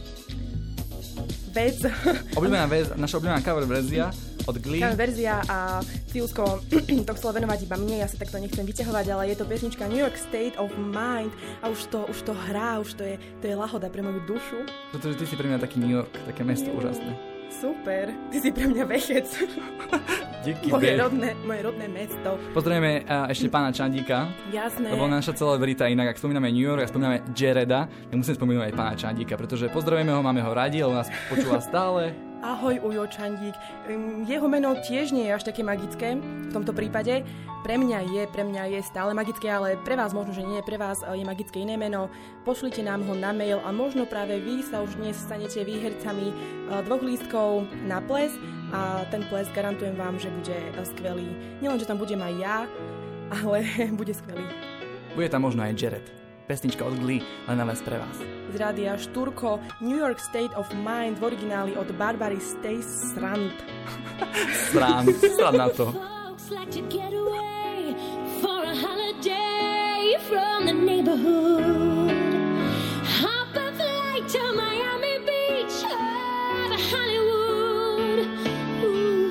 vec. Obľúbená vec, naša obľúbená cover verzia od Glee. Cover verzia a Ciusko to chcelo venovať iba mne, ja sa takto nechcem vyťahovať, ale je to pesnička New York State of Mind a už to, už to hrá, už to je, to je lahoda pre moju dušu. Pretože ty si pre mňa taký New York, také mesto úžasné. Super, ty si pre mňa Vechec. Díky, moje, babe. rodné, moje rodné mesto. Pozdravujeme uh, ešte pána Čandíka. Jasné. Lebo naša celebrita, inak ak spomíname New York a spomíname Jareda, tak musím spomínať aj pána Čandíka, pretože pozdravujeme ho, máme ho radi, lebo nás počúva stále. Ahoj, Ujo Čandík. Jeho meno tiež nie je až také magické v tomto prípade. Pre mňa je, pre mňa je stále magické, ale pre vás možno, že nie, pre vás je magické iné meno. Pošlite nám ho na mail a možno práve vy sa už dnes stanete výhercami dvoch lístkov na ples a ten ples garantujem vám, že bude skvelý. Nielen, že tam budem aj ja, ale bude skvelý. Bude tam možno aj Jared. Pesnička od Glee, len na vás pre vás. Z rádia Šturko, New York State of Mind v origináli od Barbary Streisand. Srand, srand na to. Folks like to get away for a holiday from the neighborhood. Hop a flight to Miami Beach or to Hollywood. Ooh,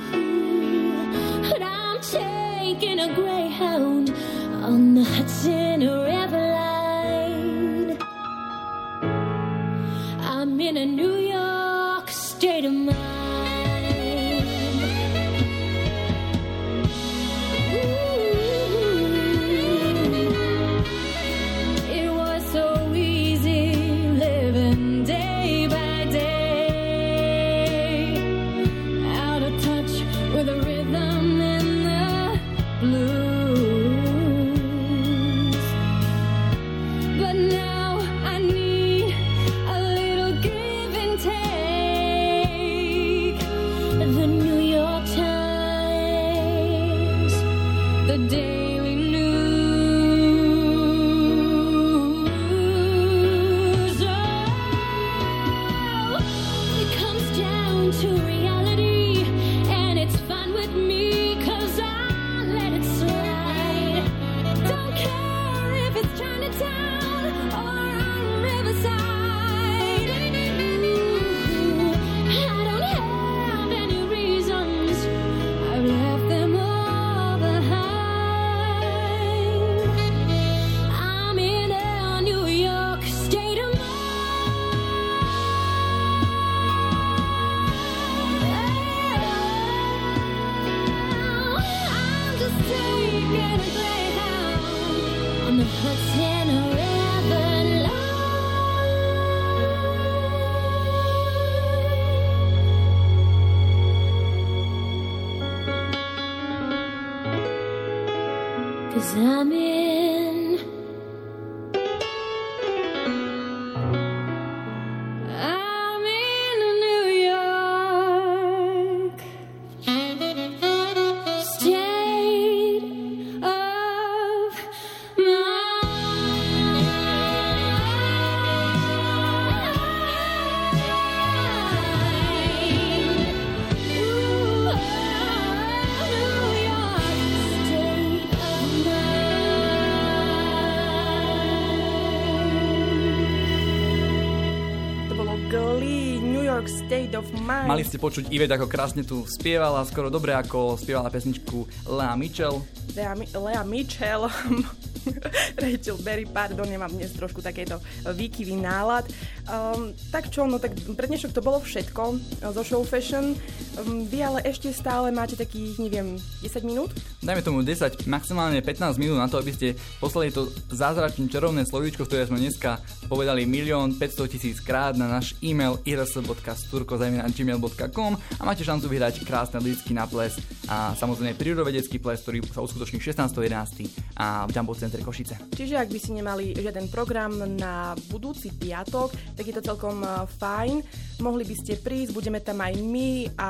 but I'm taking a Greyhound on the Hudson River line. I'm in a New York state of mind. 'cause I'm in. I'm in New York, state of mind. Ooh, New York, state of mind. To bolo Glee, New York State of Mind. Mali ste počuť Ivet, ako krásne tu spievala, skoro dobre ako spievala pesničku Lea Mitchell. Lea, Mi- Lea Mitchell, Rachel Berry, pardon, nemám dnes trošku takéto výkyvý nálad. Um, tak čo, no tak pre dnešok to bolo všetko zo Show Fashion. Um, vy ale ešte stále máte takých, neviem, desať minút? Dajme tomu desať, maximálne pätnásť minút na to, aby ste poslali to zázračné čarovné slovíčko, ktoré sme dneska povedali milión päťsto tisíc krát na náš e-mail i r s bodka sturko zavináč gmail bodka com a máte šancu vyhrať krásne lístky na ples a samozrejme prírodovedecký ples, ktorý sa uskutoční šestnásteho jedenásteho a v Jumbo centre Košice. Čiže ak by si nemali žiaden program na budúci piatok, tak je to celkom uh, fajn. Mohli by ste prísť, budeme tam aj my a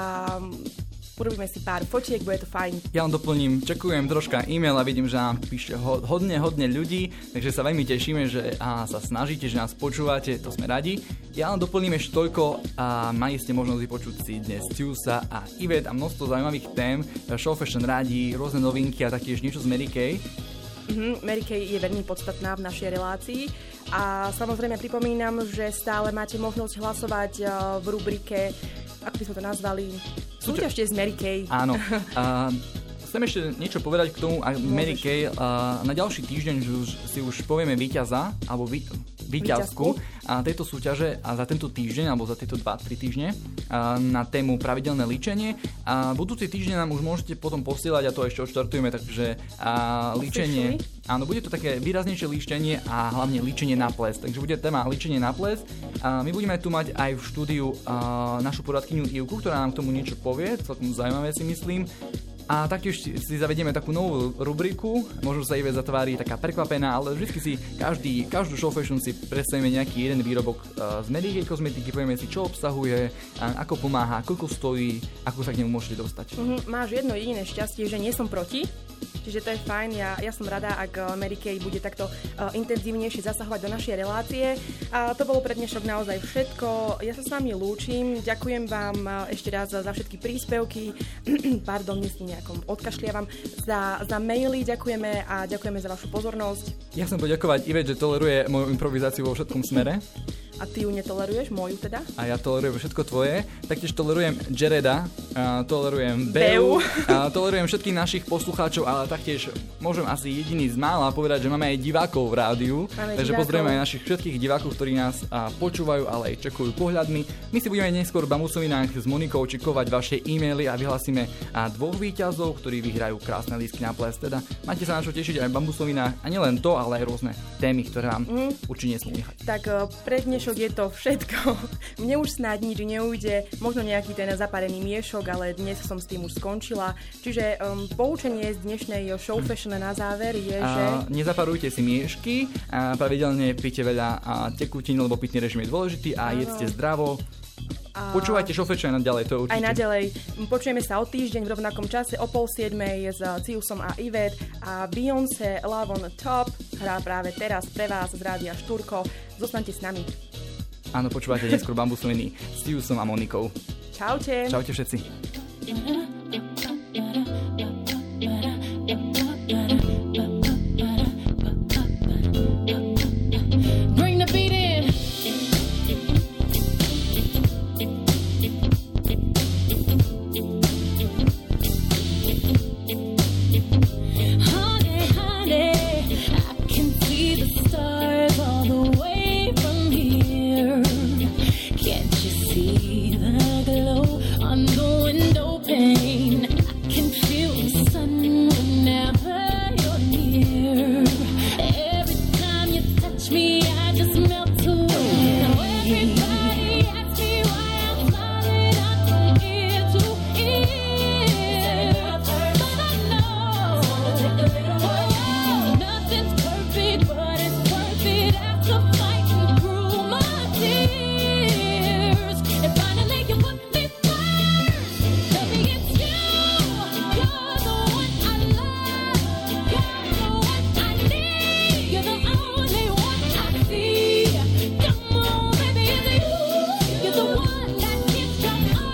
urobíme si pár fotiek, bude to fajn. Ja len doplním, čekujem troška e-mail a vidím, že nám píše ho, hodne, hodne ľudí, takže sa veľmi tešíme, že a, sa snažíte, že nás počúvate, to sme radi. Ja len doplním ešte toľko a mali ste možnosť vypočuť si dnes Tiusa a Ivet a množstvo zaujímavých tém. Show Fashion radí rôzne novinky a taktiež niečo z Mary Kay. Mm-hmm, Mary Kay je veľmi podstatná v našej relácii a samozrejme pripomínam, že stále máte možnosť hlasovať uh, v rubrike, ako by sme to nazvali, súťažte z Mary Kay. Áno. A chcem ešte niečo povedať k tomu a Mary Kay. A na ďalší týždeň už, si už povieme víťaza, alebo vý, víťazku a tejto súťaže a za tento týždeň, alebo za tieto dva tri týždne a na tému pravidelné líčenie. A budúci týždeň nám už môžete potom posielať a to ešte odštartujeme, takže a, líčenie. Áno, bude to také výraznejšie líčenie a hlavne líčenie na ples. Takže bude téma líčenie na ples. A my budeme tu mať aj v štúdiu a, našu poradkyňu Ivku, ktorá nám k tomu niečo povie, celkom zaujímavé si myslím. A taktiež si zavedieme takú novú rubriku, možno sa Ive zatvári taká prekvapená, ale vždy si každý, každú Show Fashion si predstavíme nejaký jeden výrobok uh, z Mary Kay kozmetiky, povieme si, čo obsahuje, uh, ako pomáha, koľko stojí, ako sa k nemu môžete dostať. Mm-hmm, máš jedno jediné šťastie, že nie som proti, čiže to je fajn, ja, ja som rada, ak Mary Kay bude takto uh, intenzívnejšie zasahovať do našej relácie. A to bolo pre dnešok naozaj všetko, ja sa s vami lúčim, ďakujem vám uh, ešte raz za, za všetky príspevky, pardon, nesmím nejakom odkašliavam, za, za maily ďakujeme a ďakujeme za vašu pozornosť. Ja chcem poďakovať Ivet, že toleruje moju improvizáciu vo všetkom smere. A ty ju netoleruješ, moju teda? A ja tolerujem všetko tvoje. Taktiež tolerujem Jareda, a tolerujem Beu, a tolerujem všetkých našich poslucháčov, ale taktiež môžem asi jediný z mála povedať, že máme aj divákov v rádiu. Máme takže pozdravujeme aj našich všetkých divákov, ktorí nás a, počúvajú, ale aj čekujú pohľadmi. My si budeme neskôr v Bambusovinách s Monikou čikovať vaše e-maily a vyhlasíme a dvoch víťazov, ktorí vyhrajú krásne lístky na ples. Teda máte sa na čo tešiť aj v Bambusovinách a nielen to, ale aj rôzne témy, ktoré vám mm. určite nesmú nechať. Tak pre dnešok je to všetko. Mne už snáď nič neujde, možno nejaký ten zaparený miešok, ale dnes som s tým už skončila. Čiže um, poučenie z dnešnej Show Fashion na záver je, že... A nezaparujte si miešky, a pravidelne píte veľa tekutín, lebo pitný režim je dôležitý a ano. Jedzte zdravo. A... Počúvajte Show Fashion aj naďalej, to je určite. Aj naďalej. Počujeme sa o týždeň v rovnakom čase o pol siedmej s Ciusom a Ivet a Beyoncé Love on Top hrá práve teraz pre vás z Rádia Štúrko. Zostaňte s nami. Áno, počúvate neskôr Bambusoviny s Ciusom a Monikou. Čaute. Čaute všetci.